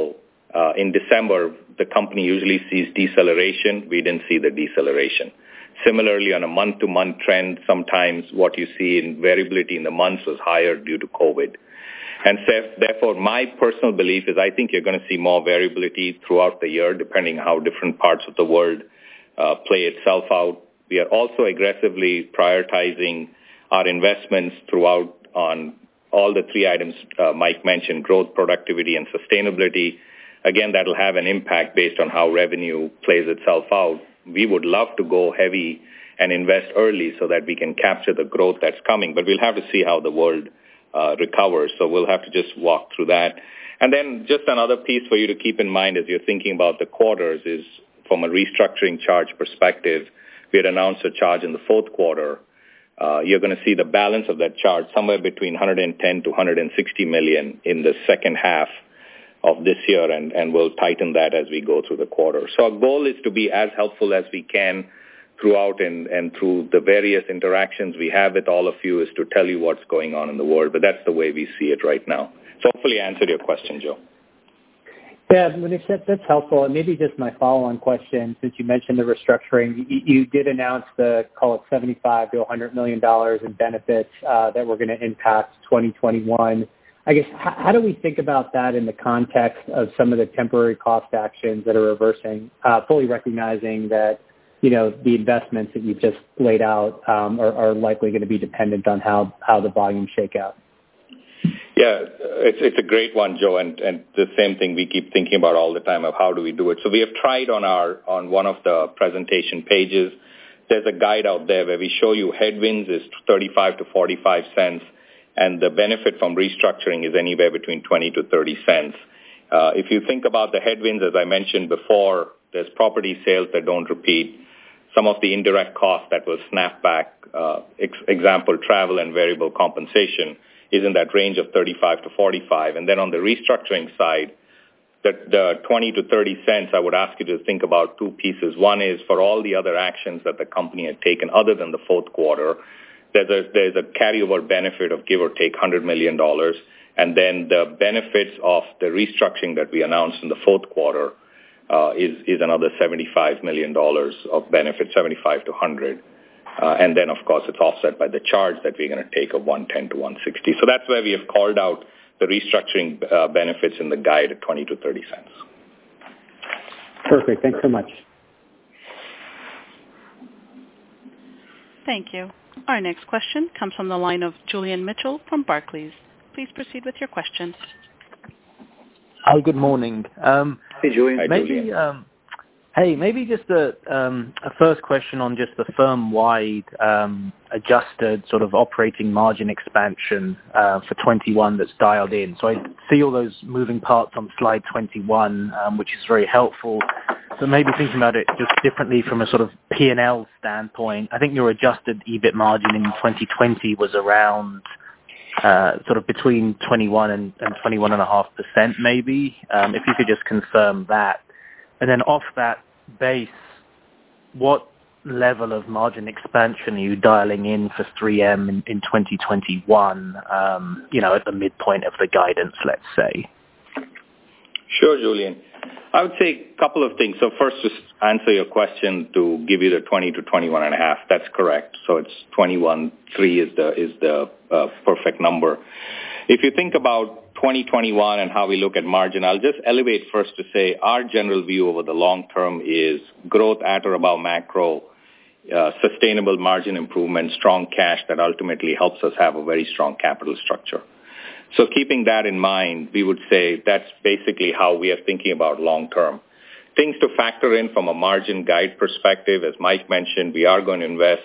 In December, the company usually sees deceleration. We didn't see the deceleration. Similarly, on a month-to-month trend, sometimes what you see in variability in the months was higher due to COVID. And so, therefore, my personal belief is I think you're going to see more variability throughout the year, depending how different parts of the world play itself out. We are also aggressively prioritizing our investments throughout on all the three items Mike mentioned, growth, productivity, and sustainability. Again, that'll have an impact based on how revenue plays itself out. We would love to go heavy and invest early so that we can capture the growth that's coming, but we'll have to see how the world recovers. So we'll have to just walk through that. And then just another piece for you to keep in mind as you're thinking about the quarters is from a restructuring charge perspective, we had announced a charge in the fourth quarter. You're going to see the balance of that charge somewhere between $110 to $160 million in the second half of this year, and we'll tighten that as we go through the quarter. So our goal is to be as helpful as we can throughout and through the various interactions we have with all of you is to tell you what's going on in the world, but that's the way we see it right now. So hopefully I answered your question, Joe. Yeah, that's helpful. And maybe just my follow-on question, since you mentioned the restructuring, you did announce call it $75 to $100 million in benefits that were going to impact 2021. I guess, how do we think about that in the context of some of the temporary cost actions that are reversing, fully recognizing that, the investments that you've just laid out are likely going to be dependent on how the volumes shake out? Yeah, it's a great one, Joe, and the same thing we keep thinking about all the time of how do we do it. So we have tried on one of the presentation pages, there's a guide out there where we show you headwinds is 35 to 45 cents, and the benefit from restructuring is anywhere between 20 to 30 cents. If you think about the headwinds, as I mentioned before, there's property sales that don't repeat, some of the indirect costs that will snap back, example, travel and variable compensation is in that range of 35 to 45. And then on the restructuring side, the 20 to 30 cents, I would ask you to think about two pieces. One is for all the other actions that the company had taken other than the fourth quarter, there's a carryover benefit of give or take $100 million. And then the benefits of the restructuring that we announced in the fourth quarter is another $75 million of benefit, 75 to 100. And then, of course, it's offset by the charge that we're going to take of 110 to 160. So that's where we have called out the restructuring benefits in the guide at 20 to 30 cents. Perfect. Thanks so much. Thank you. Our next question comes from the line of Julian Mitchell from Barclays. Please proceed with your question. Oh, good morning. Hey, Julian. Hi, Julian. Maybe just a first question on just the firm-wide adjusted sort of operating margin expansion for 21 that's dialed in. So I see all those moving parts on slide 21, which is very helpful. So maybe thinking about it just differently from a sort of P&L standpoint, I think your adjusted EBIT margin in 2020 was around sort of between 21 and 21.5% maybe. If you could just confirm that. And then off that base, what level of margin expansion are you dialing in for 3M in 2021, at the midpoint of the guidance, let's say? Sure, Julian. I would say a couple of things. So first, just answer your question to give you the 20 to 21.5. That's correct. So it's 21.3 is the perfect number. If you think about 2021 and how we look at margin, I'll just elevate first to say our general view over the long term is growth at or above macro, sustainable margin improvement, strong cash that ultimately helps us have a very strong capital structure. So keeping that in mind, we would say that's basically how we are thinking about long term. Things to factor in from a margin guide perspective, as Mike mentioned, we are going to invest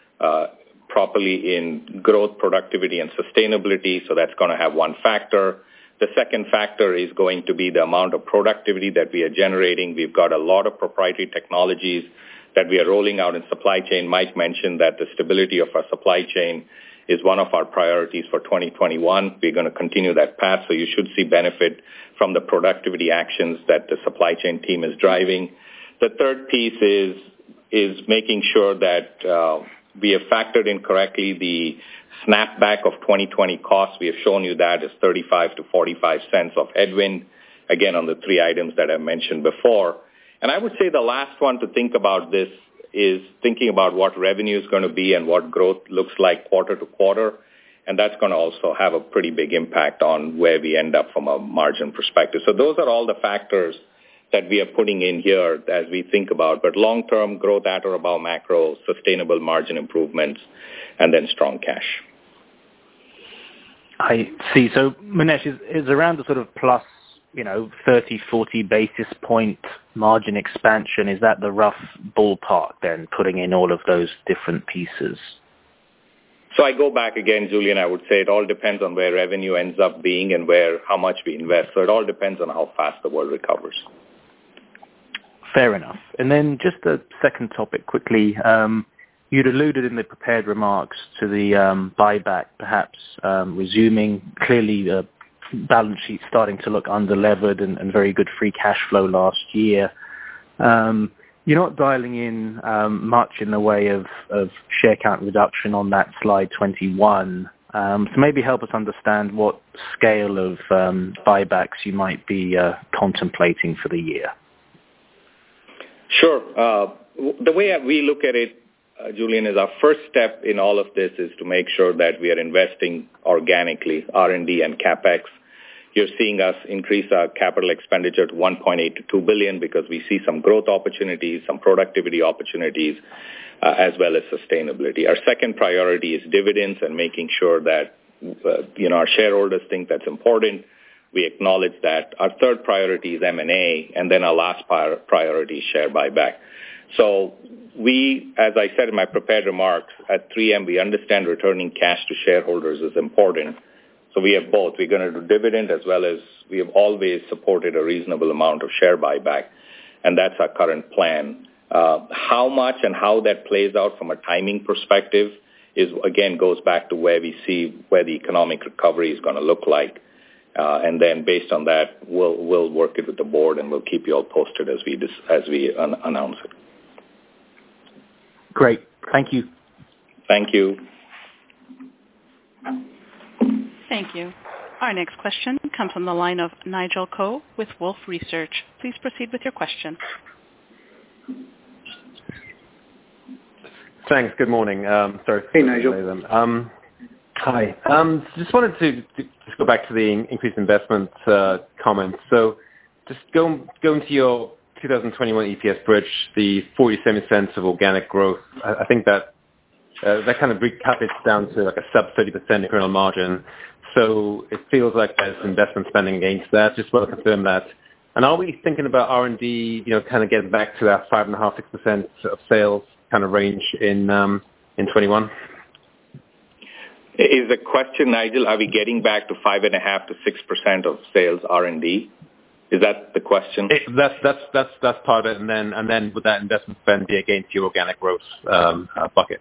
properly in growth, productivity, and sustainability. So that's going to have one factor. The second factor is going to be the amount of productivity that we are generating. We've got a lot of proprietary technologies that we are rolling out in supply chain. Mike mentioned that the stability of our supply chain is one of our priorities for 2021. We're going to continue that path, so you should see benefit from the productivity actions that the supply chain team is driving. The third piece is making sure that we have factored in correctly the snapback of 2020 costs. We have shown you that as 35 to 45 cents of headwind. again, on the three items that I mentioned before. And I would say the last one to think about this is thinking about what revenue is going to be and what growth looks like quarter to quarter. And that's going to also have a pretty big impact on where we end up from a margin perspective. So those are all the factors that we are putting in here as we think about. But long-term growth at or above macro, sustainable margin improvements, and then strong cash. I see. So, Manish, is around the sort of plus, 30, 40 basis point margin expansion, is that the rough ballpark then, putting in all of those different pieces? So I go back again, Julian, I would say it all depends on where revenue ends up being and how much we invest. So it all depends on how fast the world recovers. Fair enough. And then just a second topic quickly. You'd alluded in the prepared remarks to the buyback perhaps resuming. Clearly, the balance sheet starting to look under-levered and very good free cash flow last year. You're not dialing in much in the way of share count reduction on that slide 21. So maybe help us understand what scale of buybacks you might be contemplating for the year. Sure. The way we look at it, Julian, is our first step in all of this is to make sure that we are investing organically, R&D and CapEx. You're seeing us increase our capital expenditure to $1.8 to $2 billion because we see some growth opportunities, some productivity opportunities, as well as sustainability. Our second priority is dividends and making sure that our shareholders think that's important. We acknowledge that. Our third priority is M&A, and then our last priority is share buyback. So we, as I said in my prepared remarks, at 3M, we understand returning cash to shareholders is important. So we have both. We're going to do dividend as well as we have always supported a reasonable amount of share buyback, and that's our current plan. How much and how that plays out from a timing perspective goes back to where we see where the economic recovery is going to look like. And then based on that, we'll work it with the board, and we'll keep you all posted as we announce it. Great. Thank you. Thank you. Thank you. Our next question comes from the line of Nigel Coe with Wolfe Research. Please proceed with your question. Thanks. Good morning. Sorry. Hey, Nigel. Hi. Just wanted to just go back to the increased investment comment. So just going to your 2021 EPS bridge, the 47 cents of organic growth, I think that kind of recapitulates down to like a sub 30% incremental margin. So it feels like there's investment spending against that. Just want to confirm that. And are we thinking about R&D, kind of getting back to that 5.5-6% of sales kind of range in 21? Is the question, Nigel, are we getting back to 5.5 to 6% of sales R&D? Is that the question? That's part of it, and then would that investment spend be against your organic growth bucket?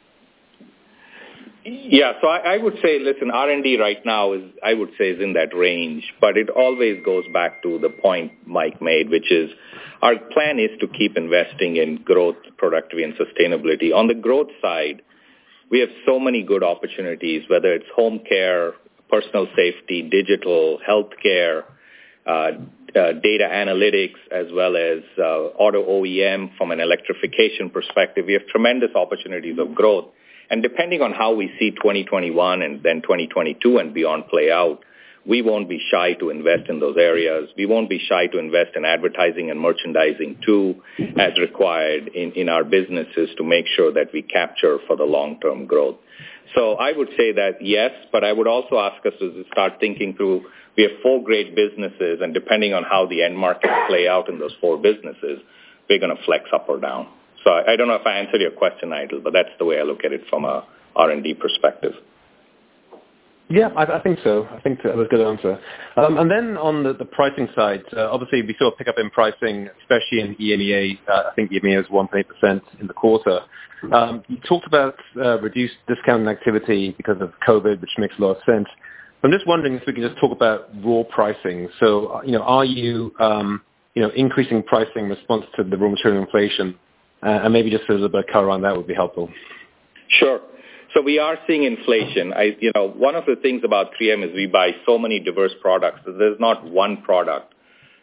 Yeah, so I would say, listen, R&D right now is in that range, but it always goes back to the point Mike made, which is our plan is to keep investing in growth, productivity, and sustainability. On the growth side, we have so many good opportunities, whether it's home care, personal safety, digital, healthcare, data analytics, as well as auto OEM from an electrification perspective. We have tremendous opportunities of growth. And depending on how we see 2021 and then 2022 and beyond play out, we won't be shy to invest in those areas. We won't be shy to invest in advertising and merchandising too, as required in our businesses to make sure that we capture for the long-term growth. So I would say that yes, but I would also ask us to start thinking through, we have 4 great businesses, and depending on how the end markets play out in those 4 businesses, we're going to flex up or down. So I don't know if I answered your question, Nigel, but that's the way I look at it from a R&D perspective. Yeah, I think so. I think that was a good answer. And then on the pricing side, obviously we saw a pickup in pricing, especially in EMEA. I think EMEA was 1.8% in the quarter. You talked about reduced discounting activity because of COVID, which makes a lot of sense. I'm just wondering if we can just talk about raw pricing. So, are you, increasing pricing in response to the raw material inflation? And maybe just a little bit of color on that would be helpful. Sure. So we are seeing inflation. One of the things about 3M is we buy so many diverse products that there's not one product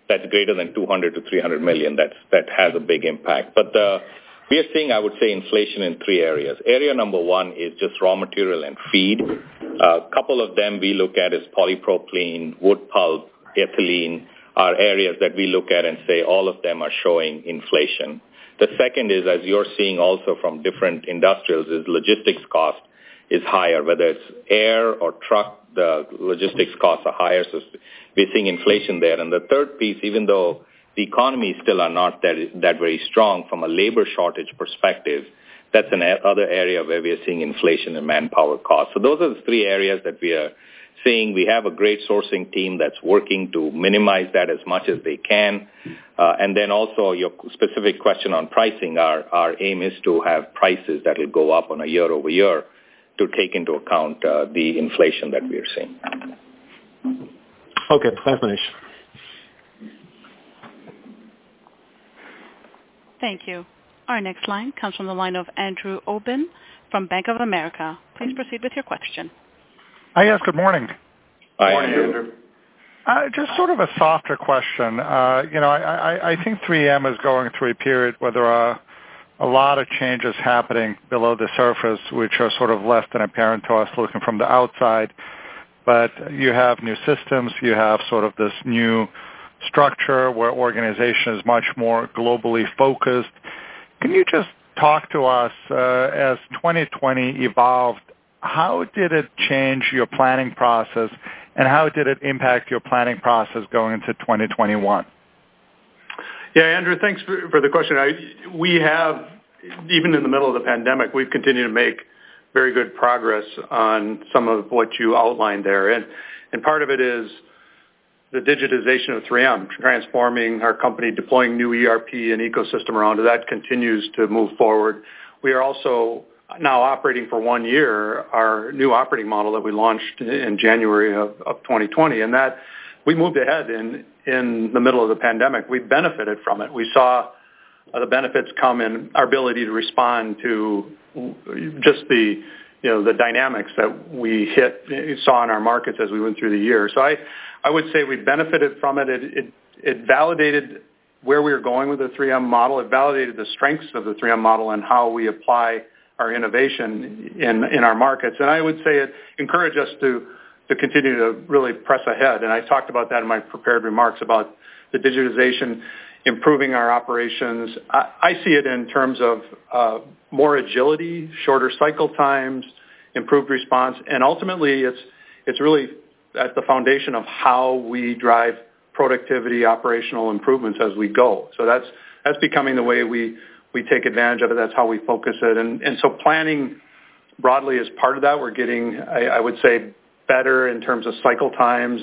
that's greater than $200 to $300 million, that has a big impact. But we are seeing, I would say, inflation in three areas. Area number one is just raw material and feed. A couple of them we look at as polypropylene, wood pulp, ethylene are areas that we look at and say all of them are showing inflation. The second is, as you're seeing also from different industrials, is logistics cost is higher, whether it's air or truck, the logistics costs are higher, so we're seeing inflation there. And the third piece, even though the economies still are not that very strong from a labor shortage perspective, that's another area where we are seeing inflation in manpower costs. So those are the three areas that we are seeing. We have a great sourcing team that's working to minimize that as much as they can. And then also your specific question on pricing, our aim is to have prices that will go up on a year over year to take into account the inflation that we are seeing. Okay, thanks, Manish. Thank you. Our next line comes from the line of Andrew Obin from Bank of America. Please proceed with your question. Hi, yes, good morning. Hi, Morning, Andrew. Just sort of a softer question. I think 3M is going through a period where there are a lot of changes happening below the surface, which are sort of less than apparent to us looking from the outside. But you have new systems, you have sort of this new structure where organization is much more globally focused. Can you just talk to us as 2020 evolved, how did it change your planning process and how did it impact your planning process going into 2021? Yeah, Andrew, thanks for the question. We have, even in the middle of the pandemic, we've continued to make very good progress on some of what you outlined there. And part of it is the digitization of 3M, transforming our company, deploying new ERP and ecosystem around it. That continues to move forward. We are also now operating for 1 year our new operating model that we launched in January of 2020, and that we moved ahead in the middle of the pandemic. We benefited from it. We saw the benefits come in our ability to respond to just the dynamics that we saw in our markets as we went through the year. So I would say we benefited from it. It validated where we were going with the 3M model. It validated the strengths of the 3M model and how we apply our innovation in our markets. And I would say it encouraged us to continue to really press ahead. And I talked about that in my prepared remarks about the digitization, improving our operations. I see it in terms of more agility, shorter cycle times, improved response, and ultimately it's really at the foundation of how we drive productivity, operational improvements as we go. So that's becoming the way we take advantage of it. That's how we focus it. And so planning broadly is part of that. We're getting, I would say, better in terms of cycle times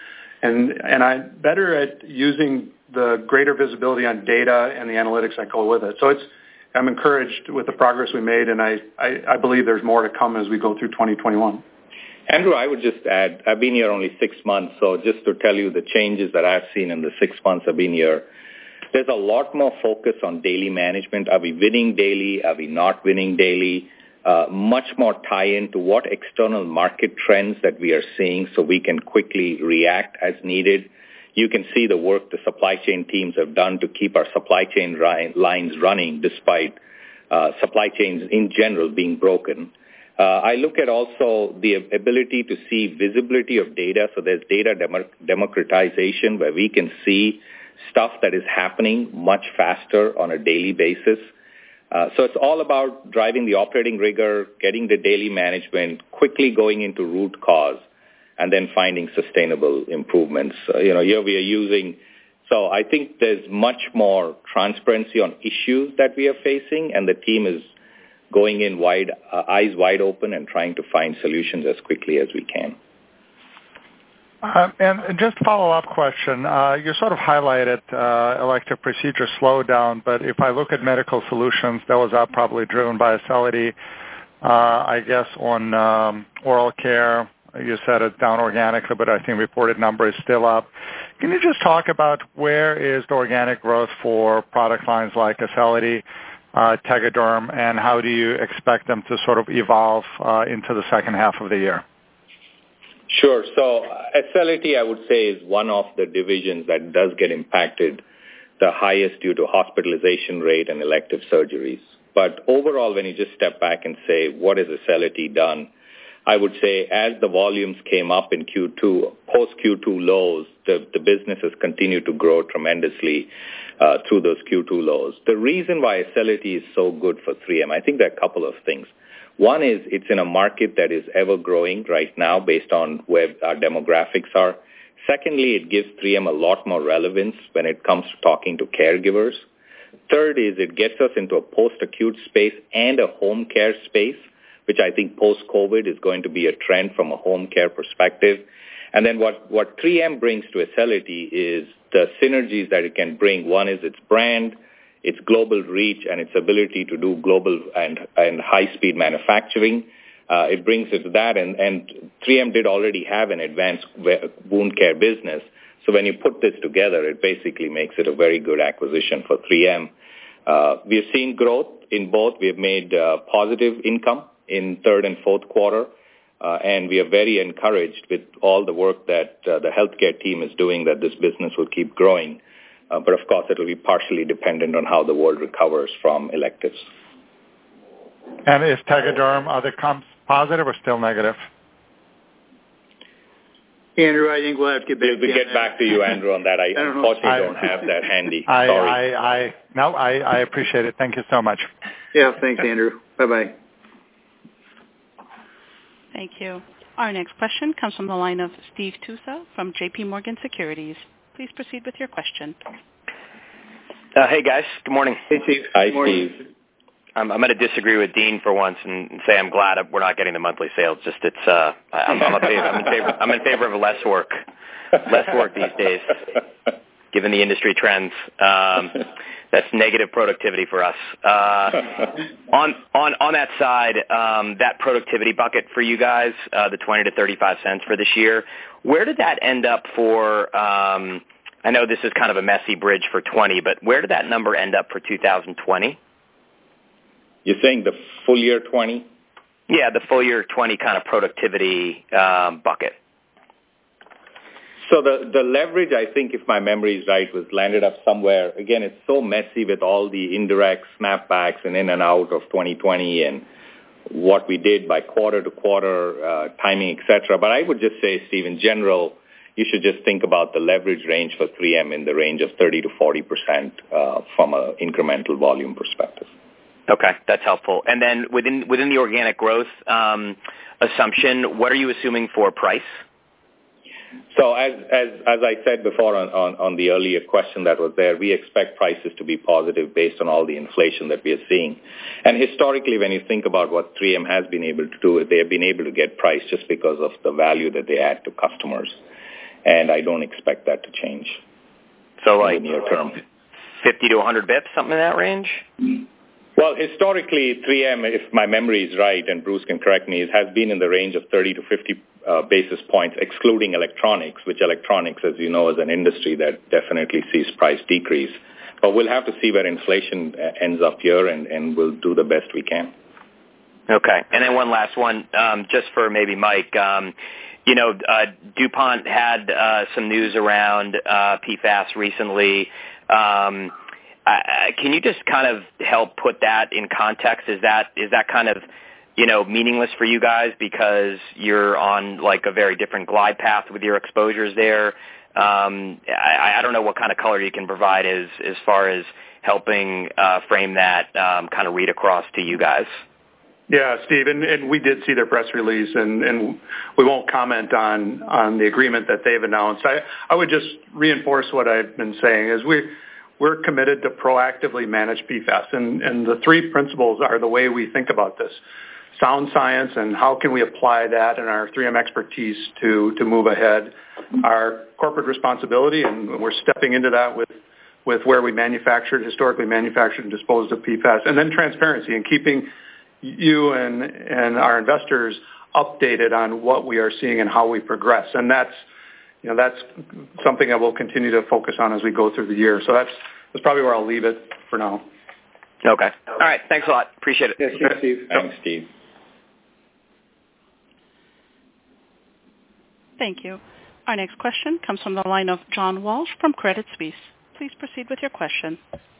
and I'm better at using the greater visibility on data and the analytics that go with it. So I'm encouraged with the progress we made, and I believe there's more to come as we go through 2021. Andrew, I would just add, I've been here only 6 months, so just to tell you the changes that I've seen in the 6 months I've been here, there's a lot more focus on daily management. Are we winning daily? Are we not winning daily? Much more tie-in to what external market trends that we are seeing so we can quickly react as needed. You can see the work the supply chain teams have done to keep our supply chain lines running despite supply chains in general being broken. I look at also the ability to see visibility of data. So there's data democratization where we can see stuff that is happening much faster on a daily basis. So it's all about driving the operating rigor, getting the daily management, quickly going into root cause, and then finding sustainable improvements. Here we are using, so I think there's much more transparency on issues that we are facing, and the team is going in eyes wide open and trying to find solutions as quickly as we can. And just a follow-up question. You sort of highlighted elective procedure slowdown, but if I look at medical solutions, that was up probably driven by Acelity. I guess on oral care, you said it's down organically, but I think reported number is still up. Can you just talk about where is the organic growth for product lines like Acelity, Tegaderm, and how do you expect them to sort of evolve into the second half of the year? Sure. So Acelity, I would say, is one of the divisions that does get impacted the highest due to hospitalization rate and elective surgeries. But overall, when you just step back and say, what has Acelity done? I would say as the volumes came up in Q2, post-Q2 lows, the business has continued to grow tremendously through those Q2 lows. The reason why Acelity is so good for 3M, I think there are a couple of things. One is it's in a market that is ever growing right now based on where our demographics are. Secondly, it gives 3M a lot more relevance when it comes to talking to caregivers. Third is it gets us into a post-acute space and a home care space, which I think post-COVID is going to be a trend from a home care perspective. And then what 3M brings to Acelity is the synergies that it can bring. One is its brand, its global reach, and its ability to do global and high-speed manufacturing. It brings it to that, and 3M did already have an advanced wound care business. So when you put this together, it basically makes it a very good acquisition for 3M. We have seen growth in both. We have made positive income in third and fourth quarter, and we are very encouraged with all the work that the healthcare team is doing that this business will keep growing. But of course, it will be partially dependent on how the world recovers from electives. And is Tegaderm, are the comps positive or still negative? Andrew, I think we'll have to get back we'll get back to you, Andrew, on that. I unfortunately don't have that handy. Sorry. I appreciate it. Thank you so much. Yeah, thanks, Andrew. Bye-bye. Thank you. Our next question comes from the line of Steve Tusa from J.P. Morgan Securities. Please proceed with your question. Hey, guys. Good morning. Hey, Steve. Hi, Good morning. Steve. I'm going to disagree with Dean for once and say I'm glad we're not getting the monthly sales. Just I'm in favor of less work these days, given the industry trends. That's negative productivity for us. On that side, that productivity bucket for you guys, the 20 to 35 cents for this year, where did that end up for? I know this is kind of a messy bridge for 20, but where did that number end up for 2020? You're saying the full year 20? Yeah, the full year 20 kind of productivity bucket. So the leverage, I think, if my memory is right, was landed up somewhere. Again, it's so messy with all the indirect snapbacks and in and out of 2020 and what we did by quarter to quarter, timing, et cetera. But I would just say, Steve, in general, you should just think about the leverage range for 3M in the range of 30 to 40% from an incremental volume perspective. Okay, that's helpful. And then within the organic growth assumption, what are you assuming for price? So as I said before on the earlier question that was there, we expect prices to be positive based on all the inflation that we are seeing. And historically, when you think about what 3M has been able to do, they have been able to get price just because of the value that they add to customers. And I don't expect that to change. So like in the near term. 50 to 100 bips, something in that range? Well, historically, 3M, if my memory is right, and Bruce can correct me, has been in the range of 30 to 50 basis points, excluding electronics, which electronics, as you know, is an industry that definitely sees price decrease. But we'll have to see where inflation ends up here, and we'll do the best we can. Okay. And then one last one, just for maybe Mike. DuPont had some news around PFAS recently. Can you just kind of help put that in context? Is that kind of, meaningless for you guys because you're on like a very different glide path with your exposures there? I don't know what kind of color you can provide as far as helping frame that kind of read across to you guys. Yeah, Steve, and we did see their press release, and we won't comment on the agreement that they've announced. I would just reinforce what I've been saying is we're committed to proactively manage PFAS, and the three principles are the way we think about this. Sound science and how can we apply that and our 3M expertise to move ahead. Our corporate responsibility, and we're stepping into that with where we historically manufactured and disposed of PFAS, and then transparency and keeping you and our investors updated on what we are seeing and how we progress. And that's something that we'll continue to focus on as we go through the year. So that's probably where I'll leave it for now. Okay. All right. Thanks a lot. Appreciate it. Yes, Steve. Thanks, Steve. Thank you. Our next question comes from the line of John Walsh from Credit Suisse. Please proceed with your question.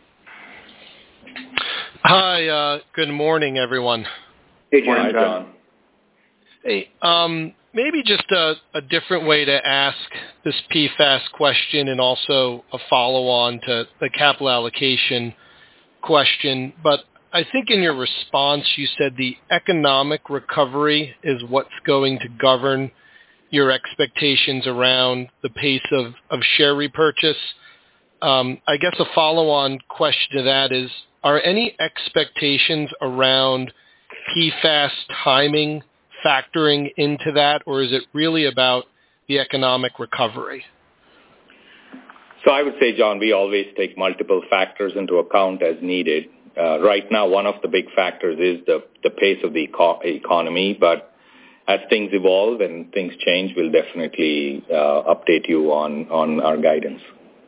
Hi, good morning, everyone. Hey, John. Hi, John. Hey, maybe just a different way to ask this PFAS question and also a follow-on to the capital allocation question. But I think in your response, you said the economic recovery is what's going to govern your expectations around the pace of share repurchase. I guess a follow-on question to that is, are any expectations around PFAS timing factoring into that, or is it really about the economic recovery? So I would say, John, we always take multiple factors into account as needed. Right now, one of the big factors is the pace of the economy, but as things evolve and things change, we'll definitely update you on our guidance.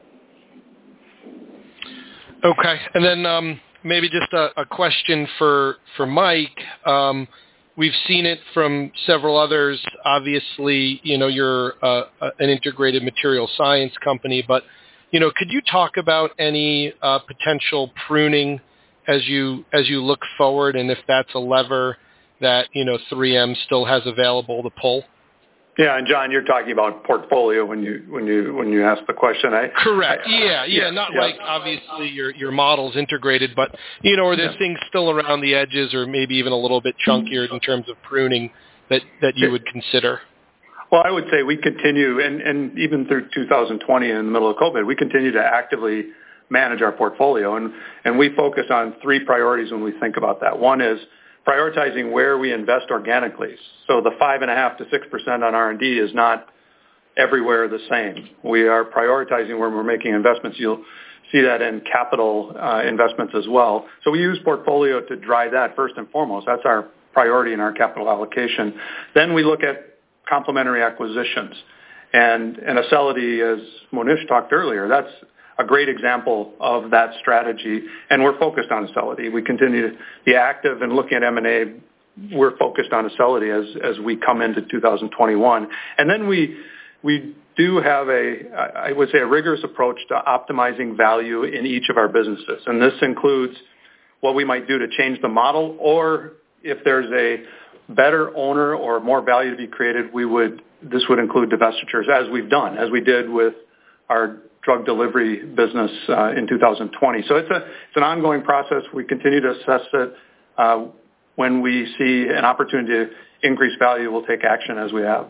Okay, and then maybe just a question for Mike. We've seen it from several others. Obviously, you're an integrated material science company, but could you talk about any potential pruning as you look forward, and if that's a lever that 3M still has available to pull? Yeah, and John, you're talking about portfolio when you ask the question. Correct. Yeah. Not like obviously your model's integrated, but are there things still around the edges, or maybe even a little bit chunkier in terms of pruning that you would consider? Well, I would say we continue, and even through 2020 in the middle of COVID, we continue to actively manage our portfolio, and we focus on three priorities when we think about that. One is prioritizing where we invest organically. So the 5.5% to 6% on R&D is not everywhere the same. We are prioritizing where we're making investments. You'll see that in capital investments as well. So we use portfolio to drive that first and foremost. That's our priority in our capital allocation. Then we look at complementary acquisitions. And Acelity, as Monish talked earlier, that's a great example of that strategy, and we're focused on Acelity. We continue to be active in looking at M&A. We're focused on Acelity as we come into 2021. And then we do have I would say, a rigorous approach to optimizing value in each of our businesses. And this includes what we might do to change the model, or if there's a better owner or more value to be created, this would include divestitures, as we did with our drug delivery business in 2020. So it's an ongoing process. We continue to assess it. When we see an opportunity to increase value, we'll take action as we have.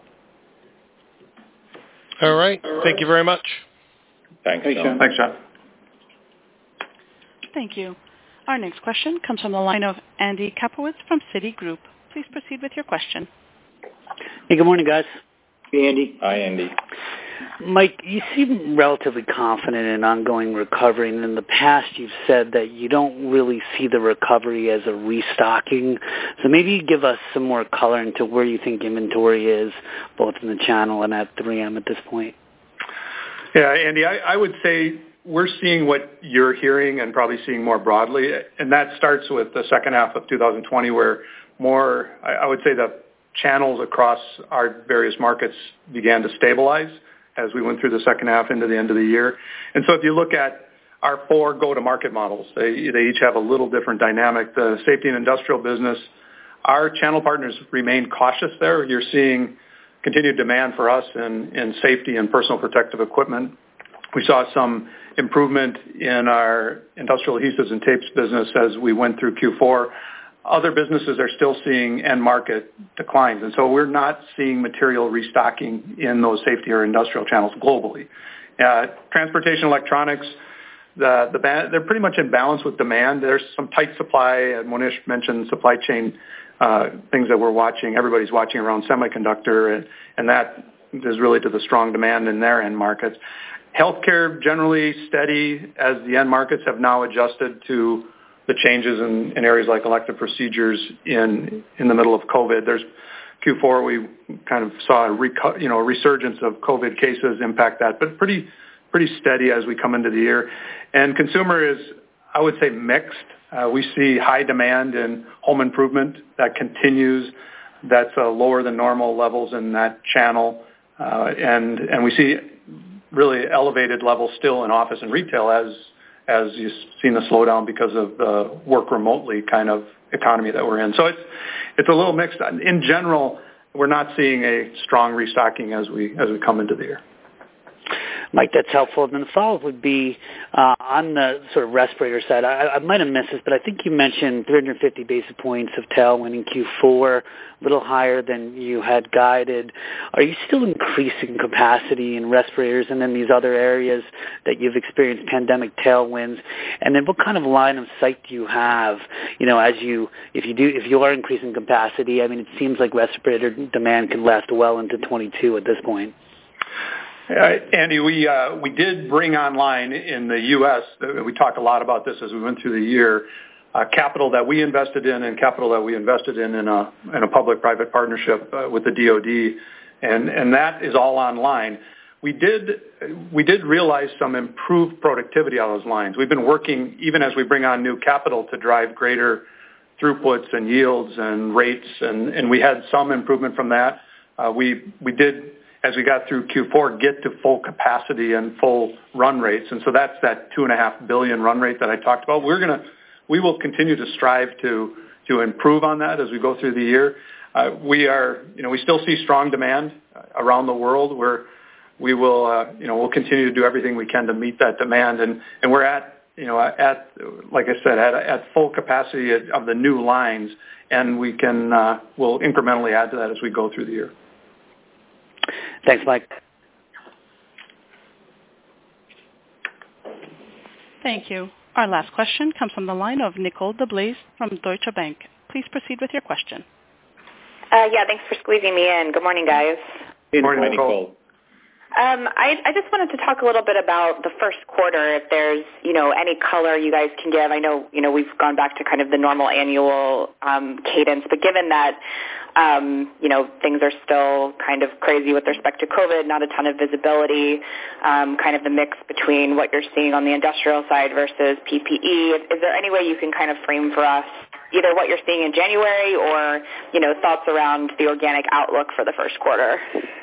All right. Thank you very much. Thanks, John. Thanks, John. Thank you. Our next question comes from the line of Andy Kaplowitz from Citigroup. Please proceed with your question. Hey, good morning, guys. Hey, Andy. Hi, Andy. Mike, you seem relatively confident in ongoing recovery, and in the past you've said that you don't really see the recovery as a restocking. So maybe you give us some more color into where you think inventory is, both in the channel and at 3M at this point. Yeah, Andy, I would say we're seeing what you're hearing and probably seeing more broadly, and that starts with the second half of 2020, where I would say the channels across our various markets began to stabilize as we went through the second half into the end of the year. And so if you look at our four go-to-market models, they each have a little different dynamic. The safety and industrial business, our channel partners remain cautious there. You're seeing continued demand for us in safety and personal protective equipment. We saw some improvement in our industrial adhesives and tapes business as we went through Q4. Other businesses are still seeing end market declines, and so we're not seeing material restocking in those safety or industrial channels globally. Transportation electronics, they're pretty much in balance with demand. There's some tight supply. Monish mentioned supply chain things that we're watching. Everybody's watching around semiconductor, and that is really to the strong demand in their end markets. Healthcare generally steady as the end markets have now adjusted to the changes in areas like elective procedures in the middle of COVID. There's Q4, we kind of saw a resurgence of COVID cases impact that, but pretty steady as we come into the year. And consumer is, I would say, mixed. We see high demand in home improvement that continues. That's lower than normal levels in that channel. and we see really elevated levels still in office and retail as you've seen the slowdown because of the work remotely kind of economy that we're in. So it's a little mixed. In general, we're not seeing a strong restocking as we come into the year. Mike, that's helpful. And then the follow-up would be on the sort of respirator side. I might have missed this, but I think you mentioned 350 basis points of tailwind in Q4, a little higher than you had guided. Are you still increasing capacity in respirators and then these other areas that you've experienced pandemic tailwinds? And then what kind of line of sight do you have, if you are increasing capacity? I mean, it seems like respirator demand can last well into 22 at this point. Andy, we did bring online in the U.S., we talked a lot about this as we went through the year, capital that we invested in and capital that we invested in a public-private partnership with the DoD, and that is all online. We did realize some improved productivity on those lines. We've been working, even as we bring on new capital, to drive greater throughputs and yields and rates, and we had some improvement from that. We did, as we got through Q4, get to full capacity and full run rates. And so that's that $2.5 billion run rate that I talked about. We will continue to strive to improve on that as we go through the year. We still see strong demand around the world where we'll continue to do everything we can to meet that demand. And we're at like I said, at full capacity of the new lines, and we'll incrementally add to that as we go through the year. Thanks, Mike. Thank you. Our last question comes from the line of Nicole DeBlase from Deutsche Bank. Please proceed with your question. Thanks for squeezing me in. Good morning, guys. Good morning, Nicole. I just wanted to talk a little bit about the first quarter, if there's, any color you guys can give. I know, we've gone back to kind of the normal annual cadence, but given that, things are still kind of crazy with respect to COVID, not a ton of visibility, kind of the mix between what you're seeing on the industrial side versus PPE. Is there any way you can kind of frame for us either what you're seeing in January or, thoughts around the organic outlook for the first quarter?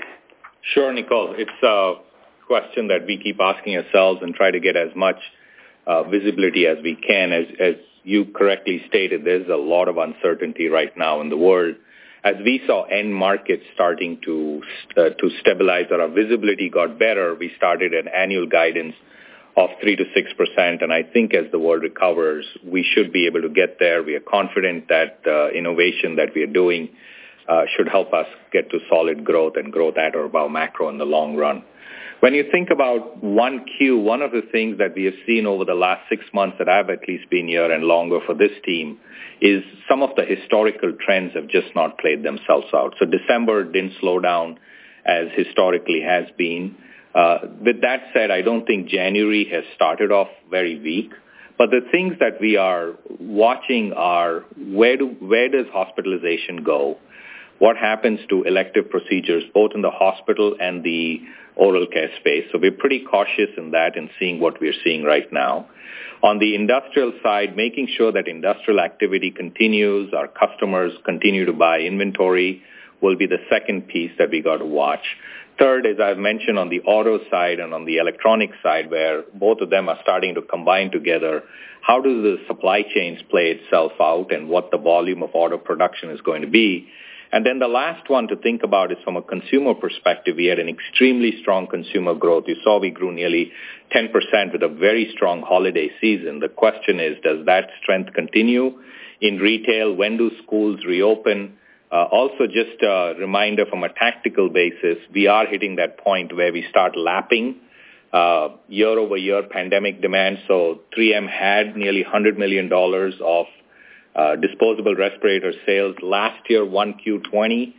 Sure, Nicole. It's a question that we keep asking ourselves and try to get as much visibility as we can. As you correctly stated, there's a lot of uncertainty right now in the world. As we saw end markets starting to stabilize, or our visibility got better, we started an annual guidance of 3 to 6%, and I think as the world recovers, we should be able to get there. We are confident that the innovation that we are doing should help us get to solid growth and growth at or above macro in the long run. When you think about 1Q, one of the things that we have seen over the last 6 months that I've at least been here and longer for this team is some of the historical trends have just not played themselves out. So December didn't slow down as historically has been. With that said, I don't think January has started off very weak. But the things that we are watching are where does hospitalization go? What happens to elective procedures, both in the hospital and the oral care space? So we're pretty cautious in that and seeing what we're seeing right now. On the industrial side, making sure that industrial activity continues, our customers continue to buy inventory will be the second piece that we got to watch. Third, as I've mentioned, on the auto side and on the electronic side, where both of them are starting to combine together, how do the supply chains play itself out and what the volume of auto production is going to be? And then the last one to think about is from a consumer perspective. We had an extremely strong consumer growth. You saw we grew nearly 10% with a very strong holiday season. The question is, does that strength continue in retail? When do schools reopen? Also, just a reminder from a tactical basis, we are hitting that point where we start lapping year-over-year pandemic demand. So 3M had nearly $100 million of disposable respirator sales last year, 1Q20,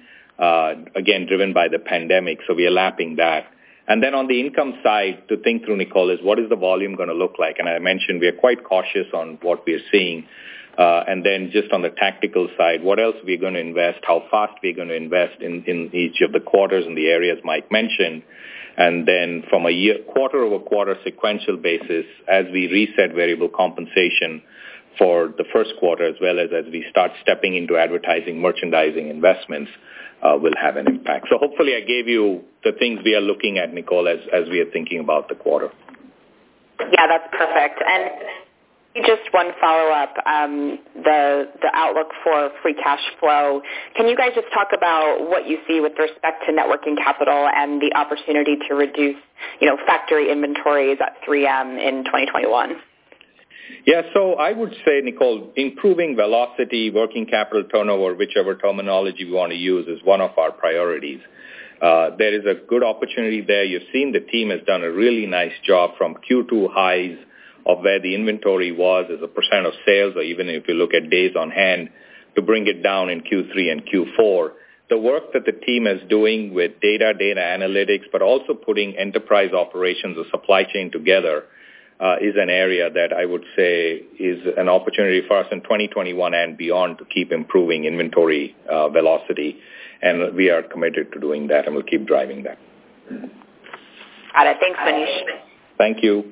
again, driven by the pandemic. So we are lapping that. And then on the income side, to think through, Nicole, is what is the volume going to look like? And I mentioned we are quite cautious on what we are seeing. And then just on the tactical side, what else we're going to invest, how fast we're going to invest in each of the quarters in the areas Mike mentioned. And then from a quarter-over-quarter sequential basis, as we reset variable compensation for the first quarter, as well as we start stepping into advertising, merchandising investments, will have an impact. So hopefully I gave you the things we are looking at, Nicole, as we are thinking about the quarter. Yeah, that's perfect. And just one follow-up, the outlook for free cash flow. Can you guys just talk about what you see with respect to net working capital and the opportunity to reduce, factory inventories at 3M in 2021? Yeah, so I would say, Nicole, improving velocity, working capital turnover, whichever terminology we want to use, is one of our priorities. There is a good opportunity there. You've seen the team has done a really nice job from Q2 highs of where the inventory was as a percent of sales, or even if you look at days on hand, to bring it down in Q3 and Q4. The work that the team is doing with data analytics, but also putting enterprise operations or supply chain together is an area that I would say is an opportunity for us in 2021 and beyond to keep improving inventory velocity. And we are committed to doing that, and we'll keep driving that. Got it. Thanks, Manish. Thank you.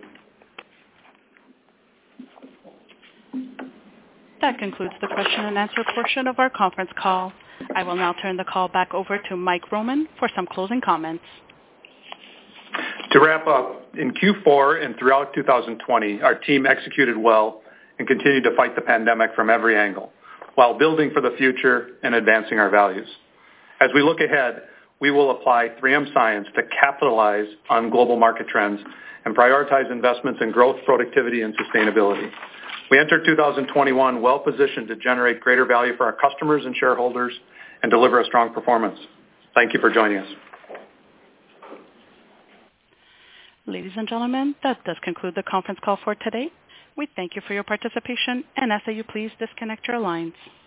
That concludes the question and answer portion of our conference call. I will now turn the call back over to Mike Roman for some closing comments. To wrap up, in Q4 and throughout 2020, our team executed well and continued to fight the pandemic from every angle, while building for the future and advancing our values. As we look ahead, we will apply 3M science to capitalize on global market trends and prioritize investments in growth, productivity, and sustainability. We enter 2021 well-positioned to generate greater value for our customers and shareholders and deliver a strong performance. Thank you for joining us. Ladies and gentlemen, that does conclude the conference call for today. We thank you for your participation and ask that you please disconnect your lines.